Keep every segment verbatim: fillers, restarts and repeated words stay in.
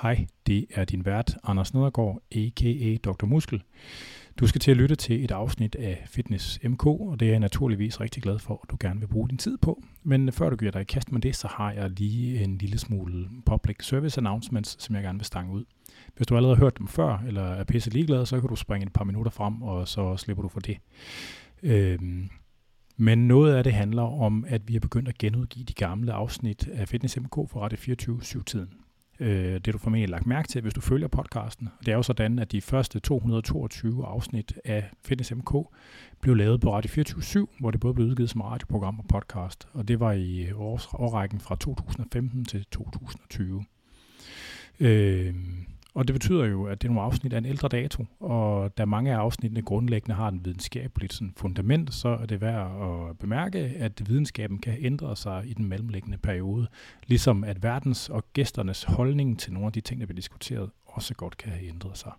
Hej, det er din vært, Anders Nedergaard, a k a. doktor Muskel. Du skal til at lytte til et afsnit af Fitness M K, og det er jeg naturligvis rigtig glad for, at du gerne vil bruge din tid på. Men før du giver dig i kast med det, så har jeg lige en lille smule public service announcements, som jeg gerne vil stange ud. Hvis du allerede har hørt dem før, eller er pisse ligeglad, så kan du springe et par minutter frem, og så slipper du for det. Øhm, men noget af det handler om, at vi er begyndt at genudgive de gamle afsnit af Fitness M K for Radio fireogtyve syv-tiden. Det er du formentlig lagt mærke til, hvis du følger podcasten. Det er jo sådan, at de første to hundrede og toogtyve afsnit af Fitness M K blev lavet på Radio fireogtyve syv, hvor det både blev udgivet som radioprogram og podcast. Og det var i års, årrækken fra to tusind og femten til to tusind og tyve. Øh, og det betyder jo, at det er nogle afsnit af en ældre dato, og da mange af afsnittene grundlæggende har en videnskabeligt sådan fundament, så er det værd at bemærke, at videnskaben kan ændre sig i den mellemliggende periode, ligesom at verdens og gæsternes holdning til nogle af de ting, der bliver diskuteret, også godt kan have ændret sig.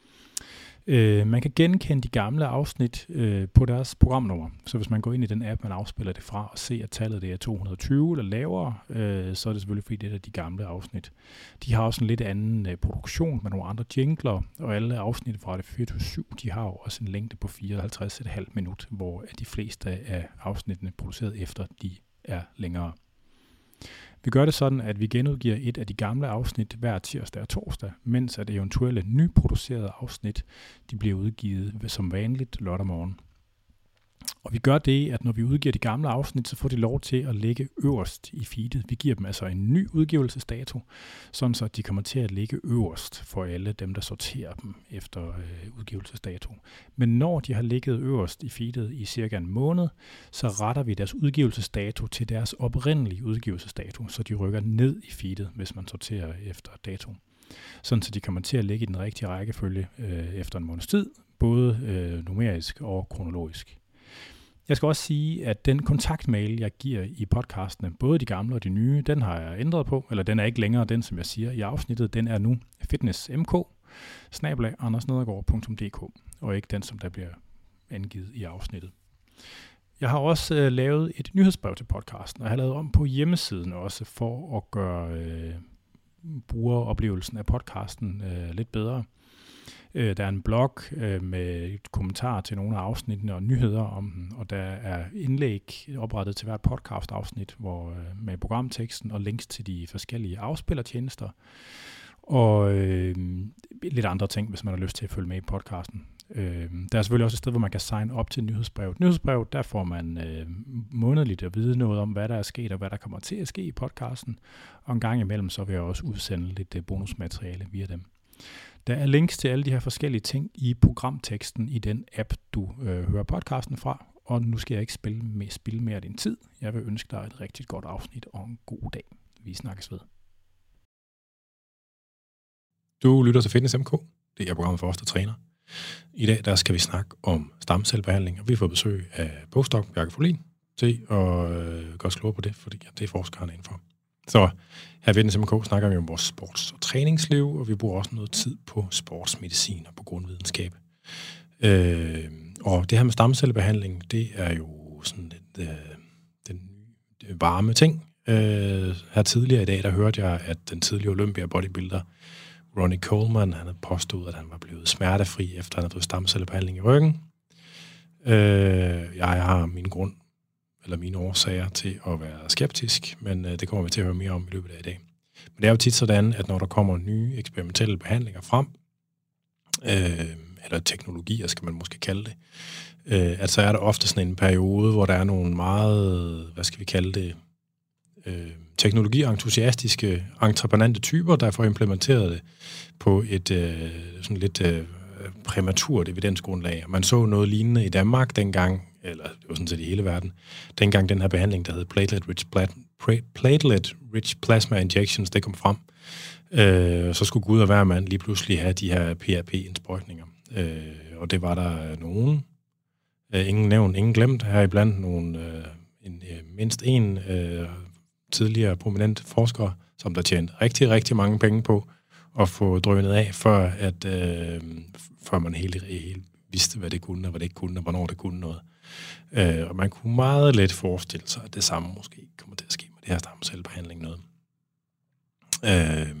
Øh, man kan genkende de gamle afsnit øh, på deres programnummer, så hvis man går ind i den app, man afspiller det fra, og ser, at tallet det er to hundrede og tyve eller lavere, øh, så er det selvfølgelig fordi, det er de gamle afsnit. De har også en lidt anden øh, produktion med nogle andre jingler, og alle afsnit fra det fireogtyve syv, de har jo også en længde på fireoghalvtreds komma fem minut, hvor de fleste af afsnittene produceret efter, de er længere. Vi gør det sådan, at vi genudgiver et af de gamle afsnit hver tirsdag og torsdag, mens at eventuelle nyproducerede afsnit de bliver udgivet som vanligt lørdag morgen. Og vi gør det, at når vi udgiver de gamle afsnit, så får de lov til at ligge øverst i feedet. Vi giver dem altså en ny udgivelsesdato, sådan så de kommer til at ligge øverst for alle dem, der sorterer dem efter øh, udgivelsesdato. Men når de har ligget øverst i feedet i cirka en måned, så retter vi deres udgivelsesdato til deres oprindelige udgivelsesdato, så de rykker ned i feedet, hvis man sorterer efter dato. Sådan så de kommer til at ligge i den rigtige rækkefølge øh, efter en måneds tid, både øh, numerisk og kronologisk. Jeg skal også sige, at den kontaktmail, jeg giver i podcastene, både de gamle og de nye, den har jeg ændret på, eller den er ikke længere den, som jeg siger i afsnittet. Den er nu fitnessmk bindestreg andersnedergaard punktum d k, og ikke den, som der bliver angivet i afsnittet. Jeg har også øh, lavet et nyhedsbrev til podcasten, og jeg har lavet om på hjemmesiden også for at gøre øh, brugeroplevelsen af podcasten øh, lidt bedre. Der er en blog med et kommentar til nogle af afsnittene og nyheder om den, og der er indlæg oprettet til hvert podcast-afsnit hvor, med programteksten og links til de forskellige afspillertjenester, og øh, lidt andre ting, hvis man har lyst til at følge med i podcasten. Øh, der er selvfølgelig også et sted, hvor man kan signe op til nyhedsbrevet. Nyhedsbrevet, der får man øh, månedligt at vide noget om, hvad der er sket og hvad der kommer til at ske i podcasten, og en gang imellem så vil jeg også udsende lidt bonusmateriale via dem. Der er links til alle de her forskellige ting i programteksten i den app, du øh, hører podcasten fra. Og nu skal jeg ikke spille, med, spille mere af din tid. Jeg vil ønske dig et rigtig godt afsnit og en god dag. Vi snakkes ved. Du lytter til Fitness M K. Det er programmet for os, der træner. I dag der skal vi snakke om stamcellebehandling, og vi får besøg af postdoc Bjarke Folin til at øh, gøre os klogere på det, fordi ja, det er forskerne indenfor. Så her i Fitness M K snakker vi om vores sports- og træningsliv, og vi bruger også noget tid på sportsmedicin og på grundvidenskab. Øh, og det her med stamcellebehandling, det er jo sådan et, øh, den nye varme ting. Øh, her tidligere i dag, der hørte jeg, at den tidligere Olympia bodybuilder Ronnie Coleman, han havde påstået, at han var blevet smertefri, efter han havde fået stamcellebehandling i ryggen. Øh, jeg har min grund eller mine årsager til at være skeptisk, men øh, det kommer vi til at høre mere om i løbet af i dag. Men det er jo tit sådan, at når der kommer nye eksperimentelle behandlinger frem, øh, eller teknologier, skal man måske kalde det, øh, at så er der ofte sådan en periode, hvor der er nogle meget, hvad skal vi kalde det, øh, teknologientusiastiske, entreprenante typer, der får implementeret det på et øh, sådan lidt øh, præmaturt evidensgrundlag. Man så noget lignende i Danmark dengang, eller det var sådan set i hele verden, dengang den her behandling, der hed platelet-rich platelet-rich plasma injections, det kom frem, øh, så skulle Gud og hver mand lige pludselig have de her P R P-indsprøjtninger. Øh, og det var der nogen, øh, ingen nævnt, ingen glemt, her iblandt nogen, øh, en, øh, mindst en øh, tidligere prominent forsker, som der tjente rigtig, rigtig mange penge på at få drønet af, før, at, øh, før man helt, helt vidste, hvad det kunne, og hvad det ikke kunne, og hvornår det kunne noget. Øh, og man kunne meget let forestille sig, at det samme måske kommer til at ske med det her stamcellebehandling noget. Øh,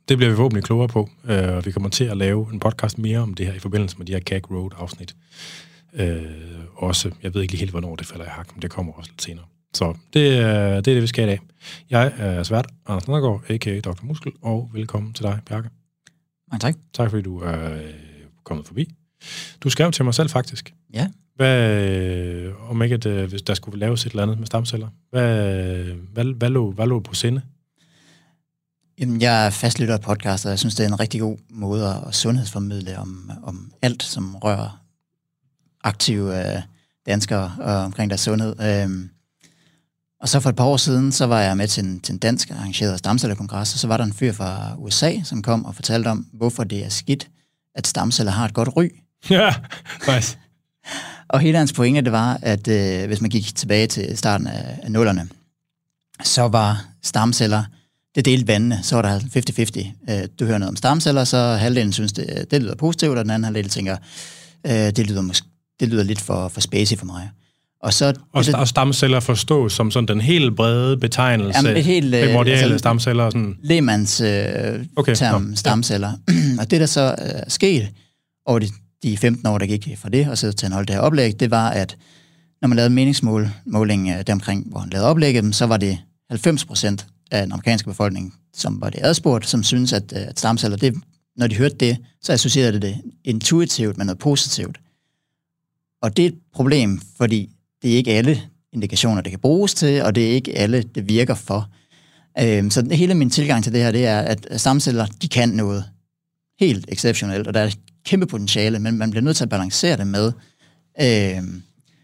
det bliver vi forhåbentlig klogere på, øh, og vi kommer til at lave en podcast mere om det her i forbindelse med de her Gag Road-afsnit. Øh, også, jeg ved ikke lige helt, hvornår det falder i hak, men det kommer også lidt senere. Så det er det, er det vi skal i dag. Jeg er svært Anders Nedergaard, a k a. doktor Muskel, og velkommen til dig, Bjarke. Mange tak. Tak, fordi du er kommet forbi. Du skrev til mig selv, faktisk. Ja. Hvad, om ikke, at, hvis der skulle laves et eller andet med stamceller, hvad, hvad, hvad, lå, hvad lå på sinde? Jamen, jeg er fastlytter af podcast, og jeg synes, det er en rigtig god måde at sundhedsformidle om, om alt, som rører aktive øh, danskere og omkring deres sundhed. Øhm, og så for et par år siden, så var jeg med til en, til en dansk arrangeret stamcellerkongres, og så var der en fyr fra U S A, som kom og fortalte om, hvorfor det er skidt, at stamceller har et godt ry. Ja, nice. Og hele hans pointe, det var, at øh, hvis man gik tilbage til starten af, af nullerne, så var stamceller, det delte vandene, så var der halvtreds halvtreds. Øh, du hører noget om stamceller, så halvdelen synes, det, det lyder positivt, og den anden halvdel tænker, øh, det, lyder måske, det lyder lidt for, for spacey for mig. Og, så, og, st- og stamceller forstås som sådan den helt brede betegnelse, jamen, helt, primordiale altså, stamceller. Sådan. Lægmands øh, okay, term no. stamceller. Ja. Og det, der så er øh, sket over de, de femten år, der gik fra det, og så til at holde det her oplæg, det var, at når man lavede meningsmåling øh, deromkring, hvor han lavede oplægget, så var det halvfems procent af den amerikanske befolkning, som var det adspurgt, som synes, at, at stamceller, det, når de hørte det, så associerede det det intuitivt med noget positivt. Og det er et problem, fordi det er ikke alle indikationer, det kan bruges til, og det er ikke alle, det virker for. Øhm, så hele min tilgang til det her, det er, at stamceller, de kan noget helt exceptionelt, og der er et kæmpe potentiale, men man bliver nødt til at balancere det med, øhm,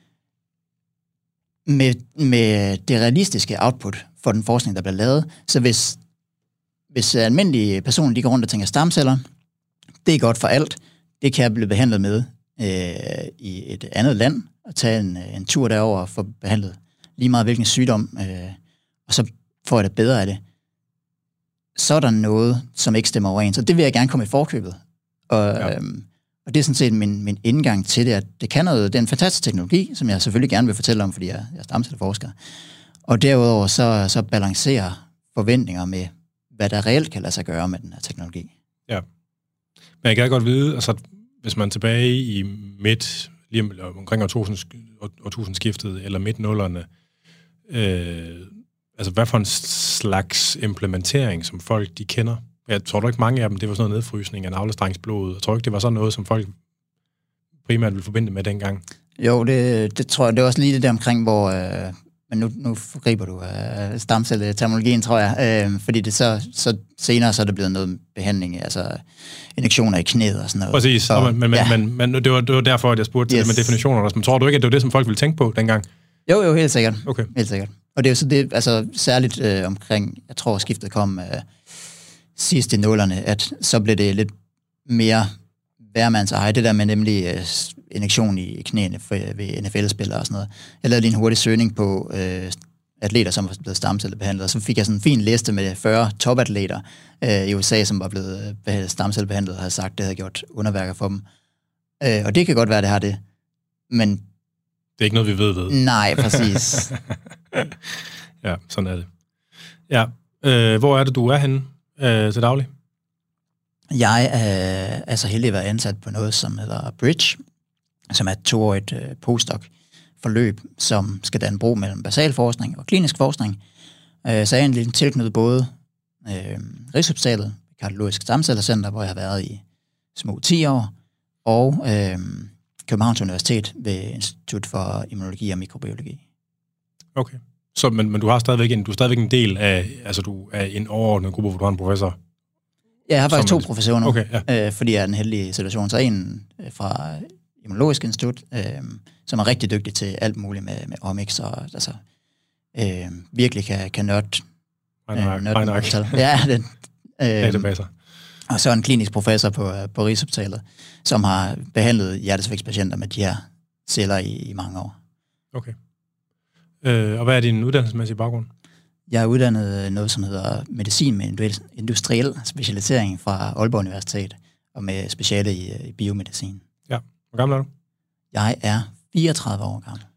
med, med det realistiske output for den forskning, der bliver lavet. Så hvis, hvis almindelige personer, de går rundt og tænker stamceller, det er godt for alt, det kan jeg blive behandlet med øh, i et andet land, og tage en, en tur derover og få behandlet lige meget hvilken sygdom, øh, og så får jeg det bedre af det. Så er der noget, som ikke stemmer overens, og det vil jeg gerne komme i forkøbet. Og, ja. øhm, og det er sådan set min, min indgang til det, at det kan noget, det er en fantastisk teknologi, som jeg selvfølgelig gerne vil fortælle om, fordi jeg, jeg er stamcelleforsker. Og derudover så, så balancerer forventninger med, hvad der reelt kan lade sig gøre med den her teknologi. Ja, men jeg kan godt vide, altså hvis man tilbage i midt, lige omkring årtusindskiftet, eller midt-nullerne, øh, altså hvad for en slags implementering, som folk de kender? Jeg tror ikke mange af dem, det var sådan noget nedfrysning af navlestrengsblodet. Jeg tror ikke, det var sådan noget, som folk primært ville forbinde med dengang. Jo, det, det tror jeg, det var også lige det der omkring, hvor... Øh, men nu, nu griber du øh, stamcelleterminologien, tror jeg, øh, fordi det så, så senere så er det blevet noget behandling, altså injektioner i knæet og sådan noget. Præcis, og, men, men, ja. men, men det, var, det var derfor, at jeg spurgte yes. til det med definitioner. Men tror du ikke, at det var det, som folk ville tænke på dengang? Jo, jo, helt sikkert. Okay. Helt sikkert. Og det er jo så det, altså særligt øh, omkring, jeg tror, skiftet kom øh, sidst i nullerne, at så blev det lidt mere hvermands eje, det der med nemlig øh, injektion i knæene for, ved N F L-spillere og sådan noget. Jeg lavede lige en hurtig søgning på øh, atleter, som var blevet stamcellebehandlet, og så fik jeg sådan en fin liste med fyrre topatleter øh, i U S A, som var blevet øh, stamcellebehandlet og havde sagt, at det havde gjort underværker for dem. Øh, og det kan godt være, det har det, men... Det er ikke noget, vi ved ved. Nej, præcis. Ja, sådan er det. Ja, øh, hvor er det, du er henne øh, til daglig? Jeg er, er så heldig at være ansat på noget, som hedder Bridge, som er et toårigt øh, postdoc-forløb, som skal danne bro mellem basalforskning og klinisk forskning. Øh, så jeg er egentlig tilknyttet både øh, Rigshospitalet, Kardiologisk Stamcellecenter, hvor jeg har været i små ti år, og øh, Københavns Universitet ved Institut for Immunologi og Mikrobiologi. Okay. Så, men, men du har stadigvæk en, du er stadigvæk en del af, altså du er en overordnet gruppe, hvor du har en professor? Ja, jeg har faktisk to professioner, okay, ja. øh, fordi jeg er den heldige situation. Så en fra Immunologisk Institut, øh, som er rigtig dygtig til alt muligt med, med omics, og altså, øh, virkelig kan, kan nørde. Regneark. Ja, den. Øh, Databaser. Og så en klinisk professor på, på Rigshospitalet, som har behandlet hjertesvigtspatienter med de her celler i, i mange år. Okay. Øh, og hvad er din uddannelsesmæssige baggrund? Jeg er uddannet noget, som hedder medicin med industriel specialisering fra Aalborg Universitet, og med speciale i, i biomedicin. Ja. Hvor gammel er du? Jeg er fireogtredive år gammel.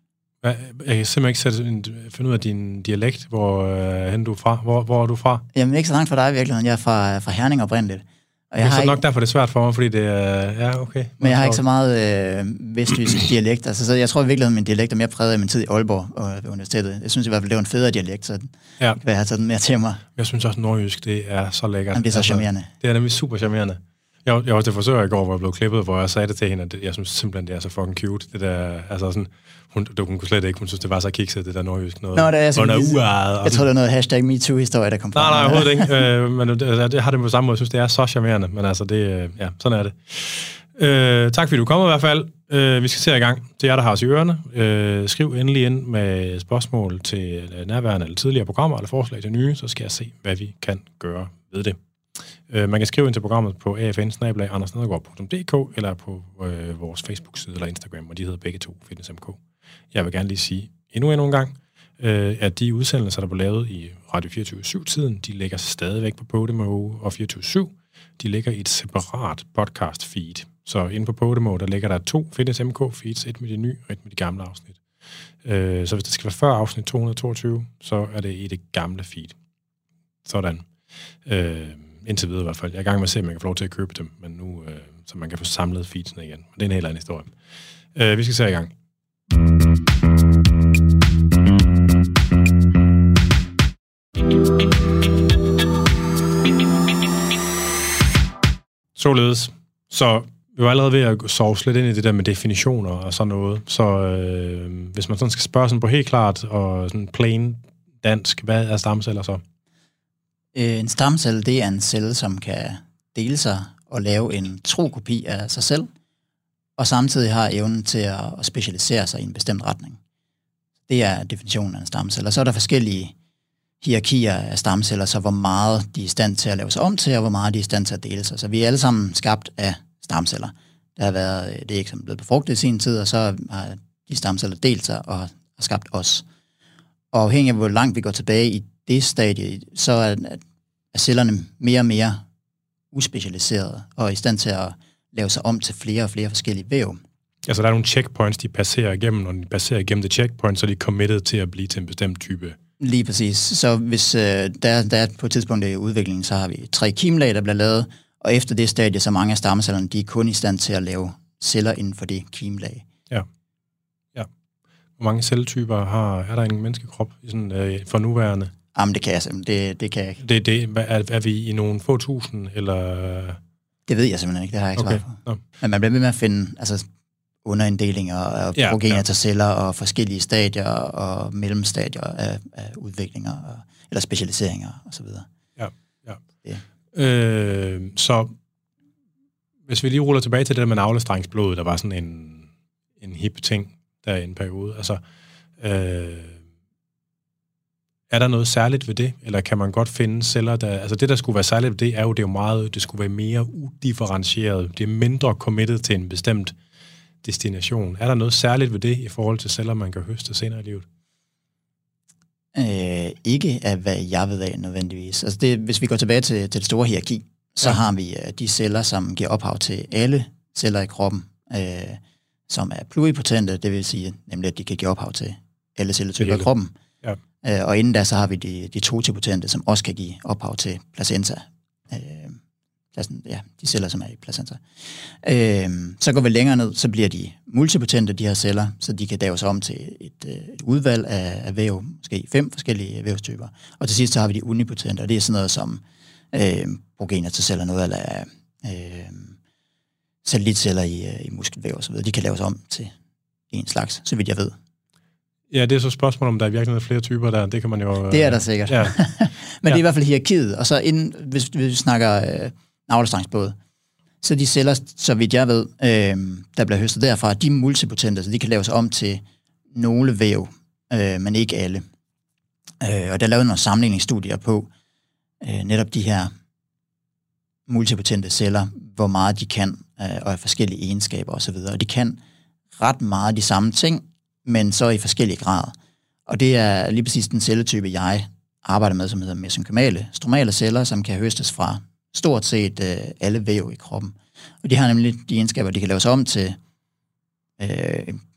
Jeg kan simpelthen ikke sætte en, finde ud af din dialekt, hvor øh, hen du er fra. Hvor, hvor er du fra? Jamen ikke så langt fra dig i virkeligheden. Jeg er fra, fra Herning oprindeligt. Og jeg okay, har så ikke... nok derfor det er svært for mig, fordi det er... Ja, okay. Men jeg har ikke så meget øh, vestjysk dialekt. Altså, så jeg tror i virkeligheden, min dialekt er mere præget af min tid i Aalborg og ved universitetet. Jeg synes i hvert fald, det var en federe dialekt, så ja. Kan jeg have taget den mere til mig. Jeg synes også, nordjysk, det er så lækkert. Jamen, det er så altså, charmerende. Det er nemlig super charmerende. Jeg, jeg var til forsøger i går, hvor jeg blev klippet, hvor jeg sagde det til hende, at jeg synes simpelthen, det er så fucking cute. Det der, altså sådan, hun, hun kunne slet ikke, hun synes, det var så kikset, det der nordjysk noget. Nå, det er sådan, noget uejet. Jeg tror, det er noget hashtag MeToo-historie, der kom fra. Nej, nej, overhovedet ikke. øh, men det, det har det på samme måde. Jeg synes, det er så charmerende, men altså, det, ja, sådan er det. Øh, tak fordi du kom i hvert fald. Øh, vi skal se i gang til jer, der har os i ørerne. Øh, skriv endelig ind med spørgsmål til nærværende eller tidligere programmer eller forslag til nye, så skal jeg se, hvad vi kan gøre ved det. Uh, man kan skrive ind til programmet på a f n bindestreg anders nedergaard punktum d k eller på uh, vores Facebook-side eller Instagram, og de hedder begge to Fitness M K. Jeg vil gerne lige sige endnu endnu en gang, uh, at de udsendelser, der blev lavet i Radio fireogtyve syv-tiden, de ligger stadigvæk på Podimo og fireogtyve syv. De ligger i et separat podcast-feed. Så inde på Podimo, der ligger der to Fitness M K-feeds, et med de nye og et med de gamle afsnit. Uh, så hvis det skal være før afsnit to hundrede og toogtyve, så er det i det gamle feed. Sådan. Uh, Indtil videre i hvert fald. Jeg er i gang med at se, om man kan få lov til at købe dem, men nu, øh, så man kan få samlet feedsene igen. Det er en helt anden historie. Øh, vi skal se i gang. Således. Så vi var allerede ved at sove lidt ind i det der med definitioner og sådan noget. Så øh, hvis man sådan skal spørge sådan på helt klart og sådan plain dansk, hvad er stamceller så? En stamcelle, det er en celle, som kan dele sig og lave en tro kopi af sig selv, og samtidig har evnen til at specialisere sig i en bestemt retning. Det er definitionen af en stamcelle. Og så er der forskellige hierarkier af stamceller, så hvor meget de er i stand til at lave sig om til, og hvor meget de er i stand til at dele sig. Så vi er alle sammen skabt af stamceller. Der har været, det er ikke blevet befrugtet i sin tid, og så har de stamceller delt sig og har skabt os. Og afhængig af, hvor langt vi går tilbage i det stadie, så er, er cellerne mere og mere uspecialiserede og i stand til at lave sig om til flere og flere forskellige væv. Altså der er nogle checkpoints, de passerer igennem, og de passerer igennem det checkpoint, så er de committed til at blive til en bestemt type. Lige præcis. Så hvis øh, der, der er på et tidspunkt i udviklingen, så har vi tre kimlag, der bliver lavet, og efter det stadie, så mange af stammecellerne, de er kun i stand til at lave celler inden for det kimlag. Ja. Ja. Hvor mange celletyper har, er der i en menneskekrop i sådan, øh, for nuværende? Jamen, det kan jeg simpelthen. Det, det kan jeg ikke. Det, det, er, er vi i nogle få tusind, eller? Det ved jeg simpelthen ikke. Det har jeg ikke okay. svaret på. No. Men man bliver ved med at finde altså, underinddelinger og ja, progener ja. til celler og forskellige stadier og mellemstadier af, af udviklinger og, eller specialiseringer osv. Ja, ja. Øh, så hvis vi lige ruller tilbage til det der med navlestrengsblod, der var sådan en, en hip ting der i en periode. Altså, øh, er der noget særligt ved det, eller kan man godt finde celler, der... Altså det, der skulle være særligt ved det, er jo, det er jo meget... Det skulle være mere udifferentieret. Det er mindre committed til en bestemt destination. Er der noget særligt ved det, i forhold til celler, man kan høste senere i livet? Øh, ikke af, hvad jeg ved af nødvendigvis. Altså det, hvis vi går tilbage til, til det store hierarki, så ja. har vi uh, de celler, som giver ophav til alle celler i kroppen, øh, som er pluripotente, det vil sige, nemlig at de kan give ophav til alle celletyper i kroppen. Ja. Øh, og inden da, så har vi de, de totipotente, som også kan give ophav til placenta. Øh, ja, de celler, som er i placenta. Øh, så går vi længere ned, så bliver de multipotente, de her celler, så de kan laves om til et, et udvalg af, af væv, måske fem forskellige vævstyper. Og til sidst så har vi de unipotente, og det er sådan noget som øh, progener til celler, noget eller øh, satellitceller i, i muskelvæv og så videre. De kan laves om til en slags, så vidt jeg ved. Ja, det er så et spørgsmål, om der er virkelig flere typer der. Det kan man jo... Det er der sikkert. Ja. Men ja. Det er i hvert fald hierarkiet. Og så inden, hvis, hvis vi snakker øh, navlestrengsblod, så de celler, så vidt jeg ved, øh, der bliver høstet derfra, de er multipotente, så de kan laves om til nogle væv, øh, men ikke alle. Øh, og der er lavet nogle sammenligningsstudier på øh, netop de her multipotente celler, hvor meget de kan, øh, og af forskellige egenskaber osv. Og de kan ret meget de samme ting, men så i forskellige grader. Og det er lige præcis den celletype, jeg arbejder med, som hedder mesenkymale stromale celler, som kan høstes fra stort set øh, alle væv i kroppen. Og de har nemlig de egenskaber, de kan laves om til øh,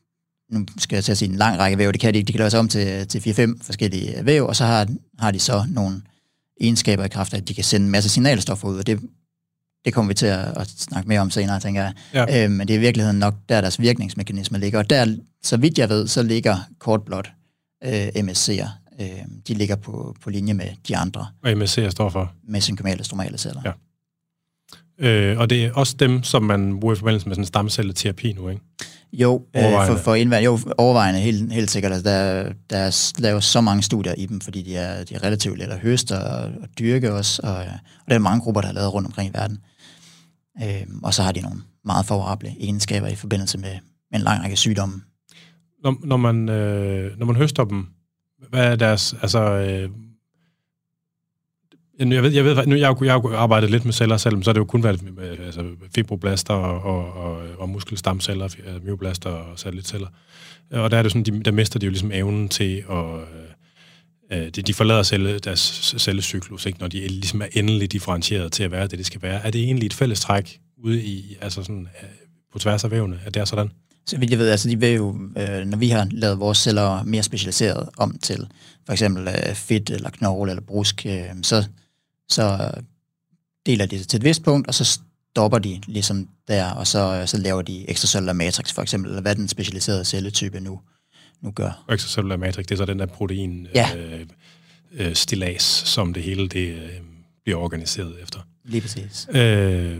nu skal jeg til at sige en lang række væv, det kan de ikke, de kan lave sig om til, til fire fem forskellige væv, og så har, har de så nogle egenskaber i kraft af, at de kan sende en masse signalstoffer ud, og det, det kommer vi til at, at snakke mere om senere, tænker jeg. Ja. Øh, men det er i virkeligheden nok, der deres virkningsmekanisme ligger, og der, så vidt jeg ved, så ligger cord blood øh, M S C'er, øh, de ligger på, på linje med de andre. Og M S C'er står for? Mesenkymale stromale celler. Ja. Øh, og det er også dem, som man bruger i forbindelse med sådan en stamcelleterapi nu, ikke? Jo, øh, for, for indværende, jo, overvejende, helt, helt sikkert. Altså, der, der laves så mange studier i dem, fordi de er, de er relativt let at høste og, og dyrke også, og, og der er mange grupper, der er lavet rundt omkring i verden. Øh, og så har de nogle meget favorable egenskaber i forbindelse med, med en lang række sygdomme. Når, når, man, øh, når man høster dem, hvad er deres, altså... Øh, Jeg ved, jeg ved, nu jeg har jeg har arbejdet lidt med celler selv, så er det jo kun været altså, fibroblaster og, og, og, og muskelstamceller, myoblaster og satellitceller. Og der er det sådan, de, der mister de jo ligesom evnen til at øh, de, de forlader celle, deres cellecyklus, ikke, når de ligesom er endelig differentieret til at være det, det skal være. Er det egentlig et fælles træk ude i, altså sådan, på tværs af vævene, at det er sådan? Så vidt jeg ved, altså de vil jo, øh, når vi har lavet vores celler mere specialiseret om til for eksempel øh, fedt eller knogle eller brusk, øh, så så deler de det til et vist punkt, og så stopper de ligesom der, og så, så laver de ekstracellular matrix for eksempel, eller hvad den specialiserede celletype nu, nu gør. Og ekstracellular matrix, det er så den der protein ja. øh, øh, stillads, som det hele det, øh, bliver organiseret efter. Lige præcis. Øh,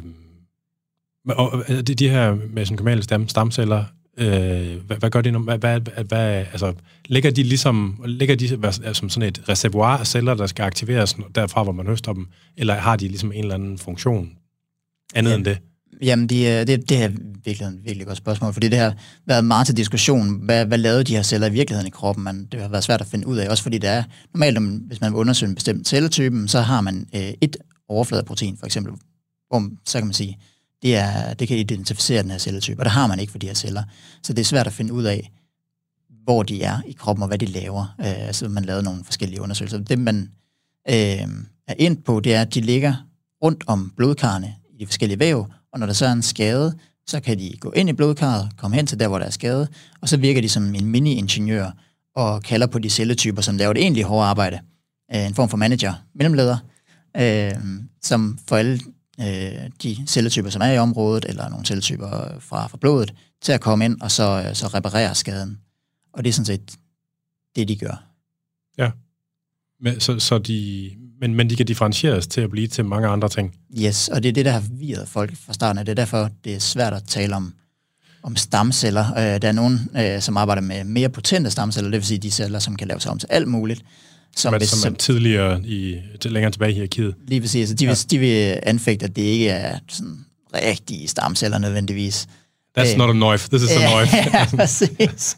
og de, de her mesenkymale stam, stamceller, Øh, hvad, hvad gør de nu? Hvad, hvad, hvad, altså, ligger de ligesom ligger de hvad, som sådan et reservoir af celler, der skal aktiveres derfra, hvor man høster dem, eller har de ligesom en eller anden funktion andet ja. end det? Jamen, de, det, det er virkelig et virkelig godt spørgsmål, fordi det har været meget til diskussion. Hvad, hvad lavede de her celler i virkeligheden i kroppen? Man, det har været svært at finde ud af, også fordi det er normalt, hvis man vil undersøge en bestemt celletypen, så har man øh, et overfladeprotein, for eksempel, hvor så kan man sige, Det, er, det kan identificere den her celletype, og det har man ikke for de her celler. Så det er svært at finde ud af, hvor de er i kroppen, og hvad de laver. Øh, altså man lavede nogle forskellige undersøgelser. Det, man øh, er ind på, det er, at de ligger rundt om blodkarrene i de forskellige væv, og når der så er en skade, så kan de gå ind i blodkarret, komme hen til der, hvor der er skade, og så virker de som en mini-ingeniør, og kalder på de celletyper, som laver det egentlige hårde arbejde. Øh, en form for manager, mellemleder, øh, som for alle de celletyper, som er i området, eller nogle celletyper fra, fra blodet, til at komme ind og så, så reparere skaden. Og det er sådan set det, de gør. Ja. Men, så, så de, men, men de kan differentieres til at blive til mange andre ting? Yes, og det er det, der har forvirret folk fra starten. Det er derfor, det er svært at tale om, om stamceller. Der er nogen, som arbejder med mere potente stamceller, det vil sige de celler, som kan lave sig om til alt muligt. Som, hvis, som er tidligere i, længere tilbage i hierarkiet. Lige præcis. De vil, ja. de vil anfægte, at det ikke er sådan rigtige stamceller nødvendigvis. That's not a knife, this is a knife. Ja, præcis.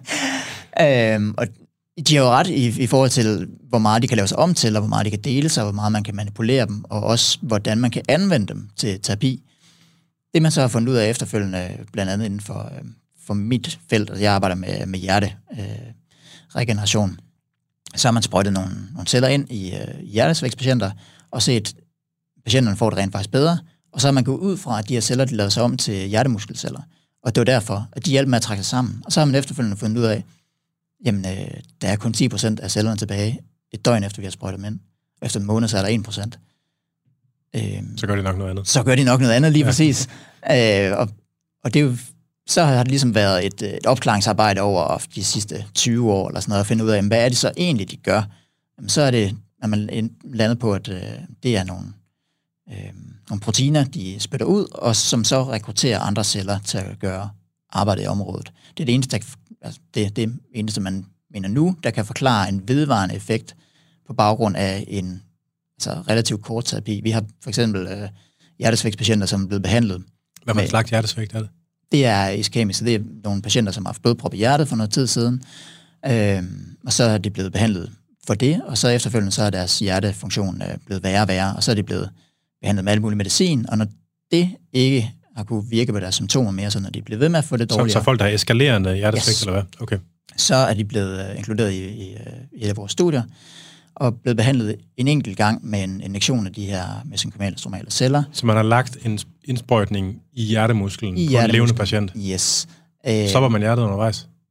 øhm, og de har jo ret i, i forhold til, hvor meget de kan lave sig om til, og hvor meget de kan dele sig, og hvor meget man kan manipulere dem, og også hvordan man kan anvende dem til terapi. Det man så har fundet ud af efterfølgende, blandt andet inden for, for mit felt, og jeg arbejder med, med hjerteregeneration, øh, så har man sprøjtet nogle, nogle celler ind i øh, hjertesvækstpatienter, og set, at patienterne får det rent faktisk bedre, og så har man gået ud fra, at de her celler, de lavede sig om til hjertemuskelceller. Og det var derfor, at de hjalp med at trække sig sammen. Og så har man efterfølgende fundet ud af, jamen, øh, der er kun ti procent af cellerne tilbage et døgn efter, vi har sprøjtet dem ind. Efter en måned, så er der en procent. Øh, så gør de nok noget andet. Så gør de nok noget andet, lige ja. præcis. Øh, og, og det er jo, så har det ligesom været et, et opklaringsarbejde over de sidste tyve år, eller sådan noget, at finde ud af, jamen, hvad er det så egentlig, de gør? Jamen, så er det, at man landet på, at øh, det er nogle, øh, nogle proteiner, de spytter ud, og som så rekrutterer andre celler til at gøre arbejdet i området. Det er det eneste, der, altså, det, det eneste man mener nu, der kan forklare en vedvarende effekt på baggrund af en altså, relativt kort terapi. Vi har for eksempel øh, hjertesvækstpatienter, som er blevet behandlet. Hvad med slags hjertesvægt er det? Det er iskemisk, så det er nogle patienter, som har haft blodprop i hjertet for noget tid siden, øhm, og så er de blevet behandlet for det, og så efterfølgende så er deres hjertefunktion øh, blevet værre og værre, og så er de blevet behandlet med alt mulig medicin, og når det ikke har kunne virke på deres symptomer mere, så når de er blevet ved med at få det dårligere. Så, så folk, der er eskalerende hjertesvægt, yes. eller hvad? Okay. Så er de blevet øh, inkluderet i, i, i et af vores studier, og blevet behandlet en enkelt gang med en injektion af de her mesenkymale stromale celler. Så man har lagt en indsprøjtning i hjertemusklen I på hjertemusklen. En levende patient? Yes. Stopper man hjertet undervejs?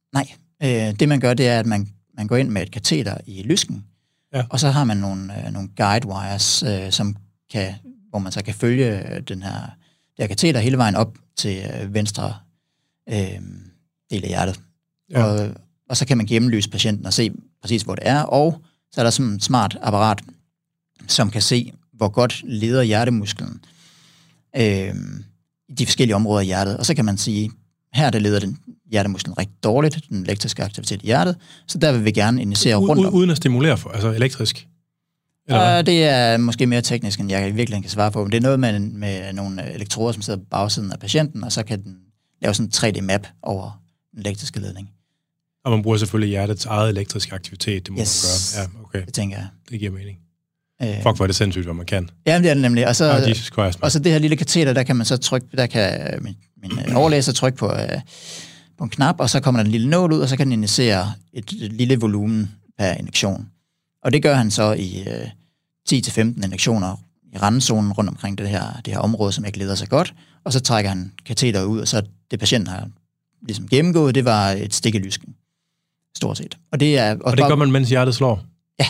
Nej. Øh, det man gør, det er, at man, man går ind med et kateter i lysken, ja. og så har man nogle, øh, nogle guide wires, øh, som kan, hvor man så kan følge den her, det her kateter hele vejen op til øh, venstre øh, del af hjertet. Ja. Og, og så kan man gennemlyse patienten og se præcis, hvor det er, og så er der sådan et smart apparat, som kan se, hvor godt leder hjertemusklen øh, i de forskellige områder i hjertet. Og så kan man sige, her der leder den hjertemusklen rigtig dårligt, den elektriske aktivitet i hjertet, så der vil vi gerne injicere rundt om. Uden at stimulere for, altså elektrisk? Eller uh, det er måske mere teknisk, end jeg virkelig kan svare på, men det er noget med, med nogle elektroder, som sidder på bagsiden af patienten, og så kan den lave sådan en tre D-map over den elektriske ledning. Og man bruger selvfølgelig hjertets eget elektriske aktivitet, det må yes, man gøre. Ja, okay. Det tænker jeg. Det giver mening. Øh, Fuck, hvor er det sindssygt, hvad man kan. Ja, det er det nemlig. Og så, oh, Jesus Christ, og så det her lille kateter, der kan man så trykke, der kan min, min overlæser trykke på, øh, på en knap, og så kommer der en lille nål ud, og så kan den injicere et, et lille volumen per injektion. Og det gør han så i øh, ti til femten injektioner i randezonen rundt omkring det her, det her område, som ikke leder sig godt, og så trækker han kateteret ud, og så det patienten har ligesom gennemgået, det var et stik i lysken. Stort set. Og det, er, og og det gør man, mens hjertet slår? Ja.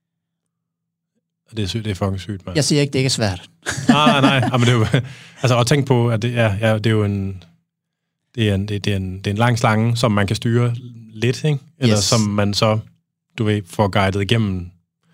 Og det er, sygt, det er fucking sygt, mand. Jeg siger ikke, det ikke er svært. nej, nej, nej. Men det er jo, altså, og tænk på, at det er, ja, det er jo en, det er en, det er en, det er en lang slange, som man kan styre lidt, ikke? Eller yes. som man så, du ved, får guidet igennem.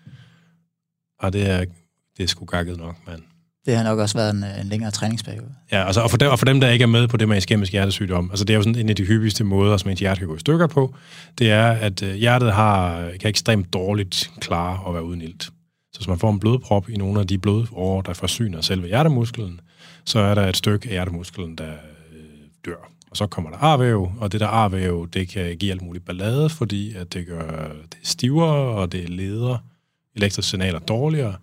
Og det er, det er sgu gakket nok, mand. Det har nok også været en, en længere træningsperiode. Ja, altså, og, for dem, og for dem, der ikke er med på det med iskemisk hjertesygdom, altså det er jo sådan en af de hyppigste måder, som ens hjerte kan gå i stykker på, det er, at øh, hjertet har, kan ekstremt dårligt klare at være uden ilt. Så hvis man får en blodprop i nogle af de blodårer, der forsyner selve hjertemusklen, så er der et stykke af hjertemusklen, der øh, dør. Og så kommer der arvæv, og det der arvæv, det kan give alt muligt ballade, fordi at det gør det stivere, og det leder elektriske signaler dårligere.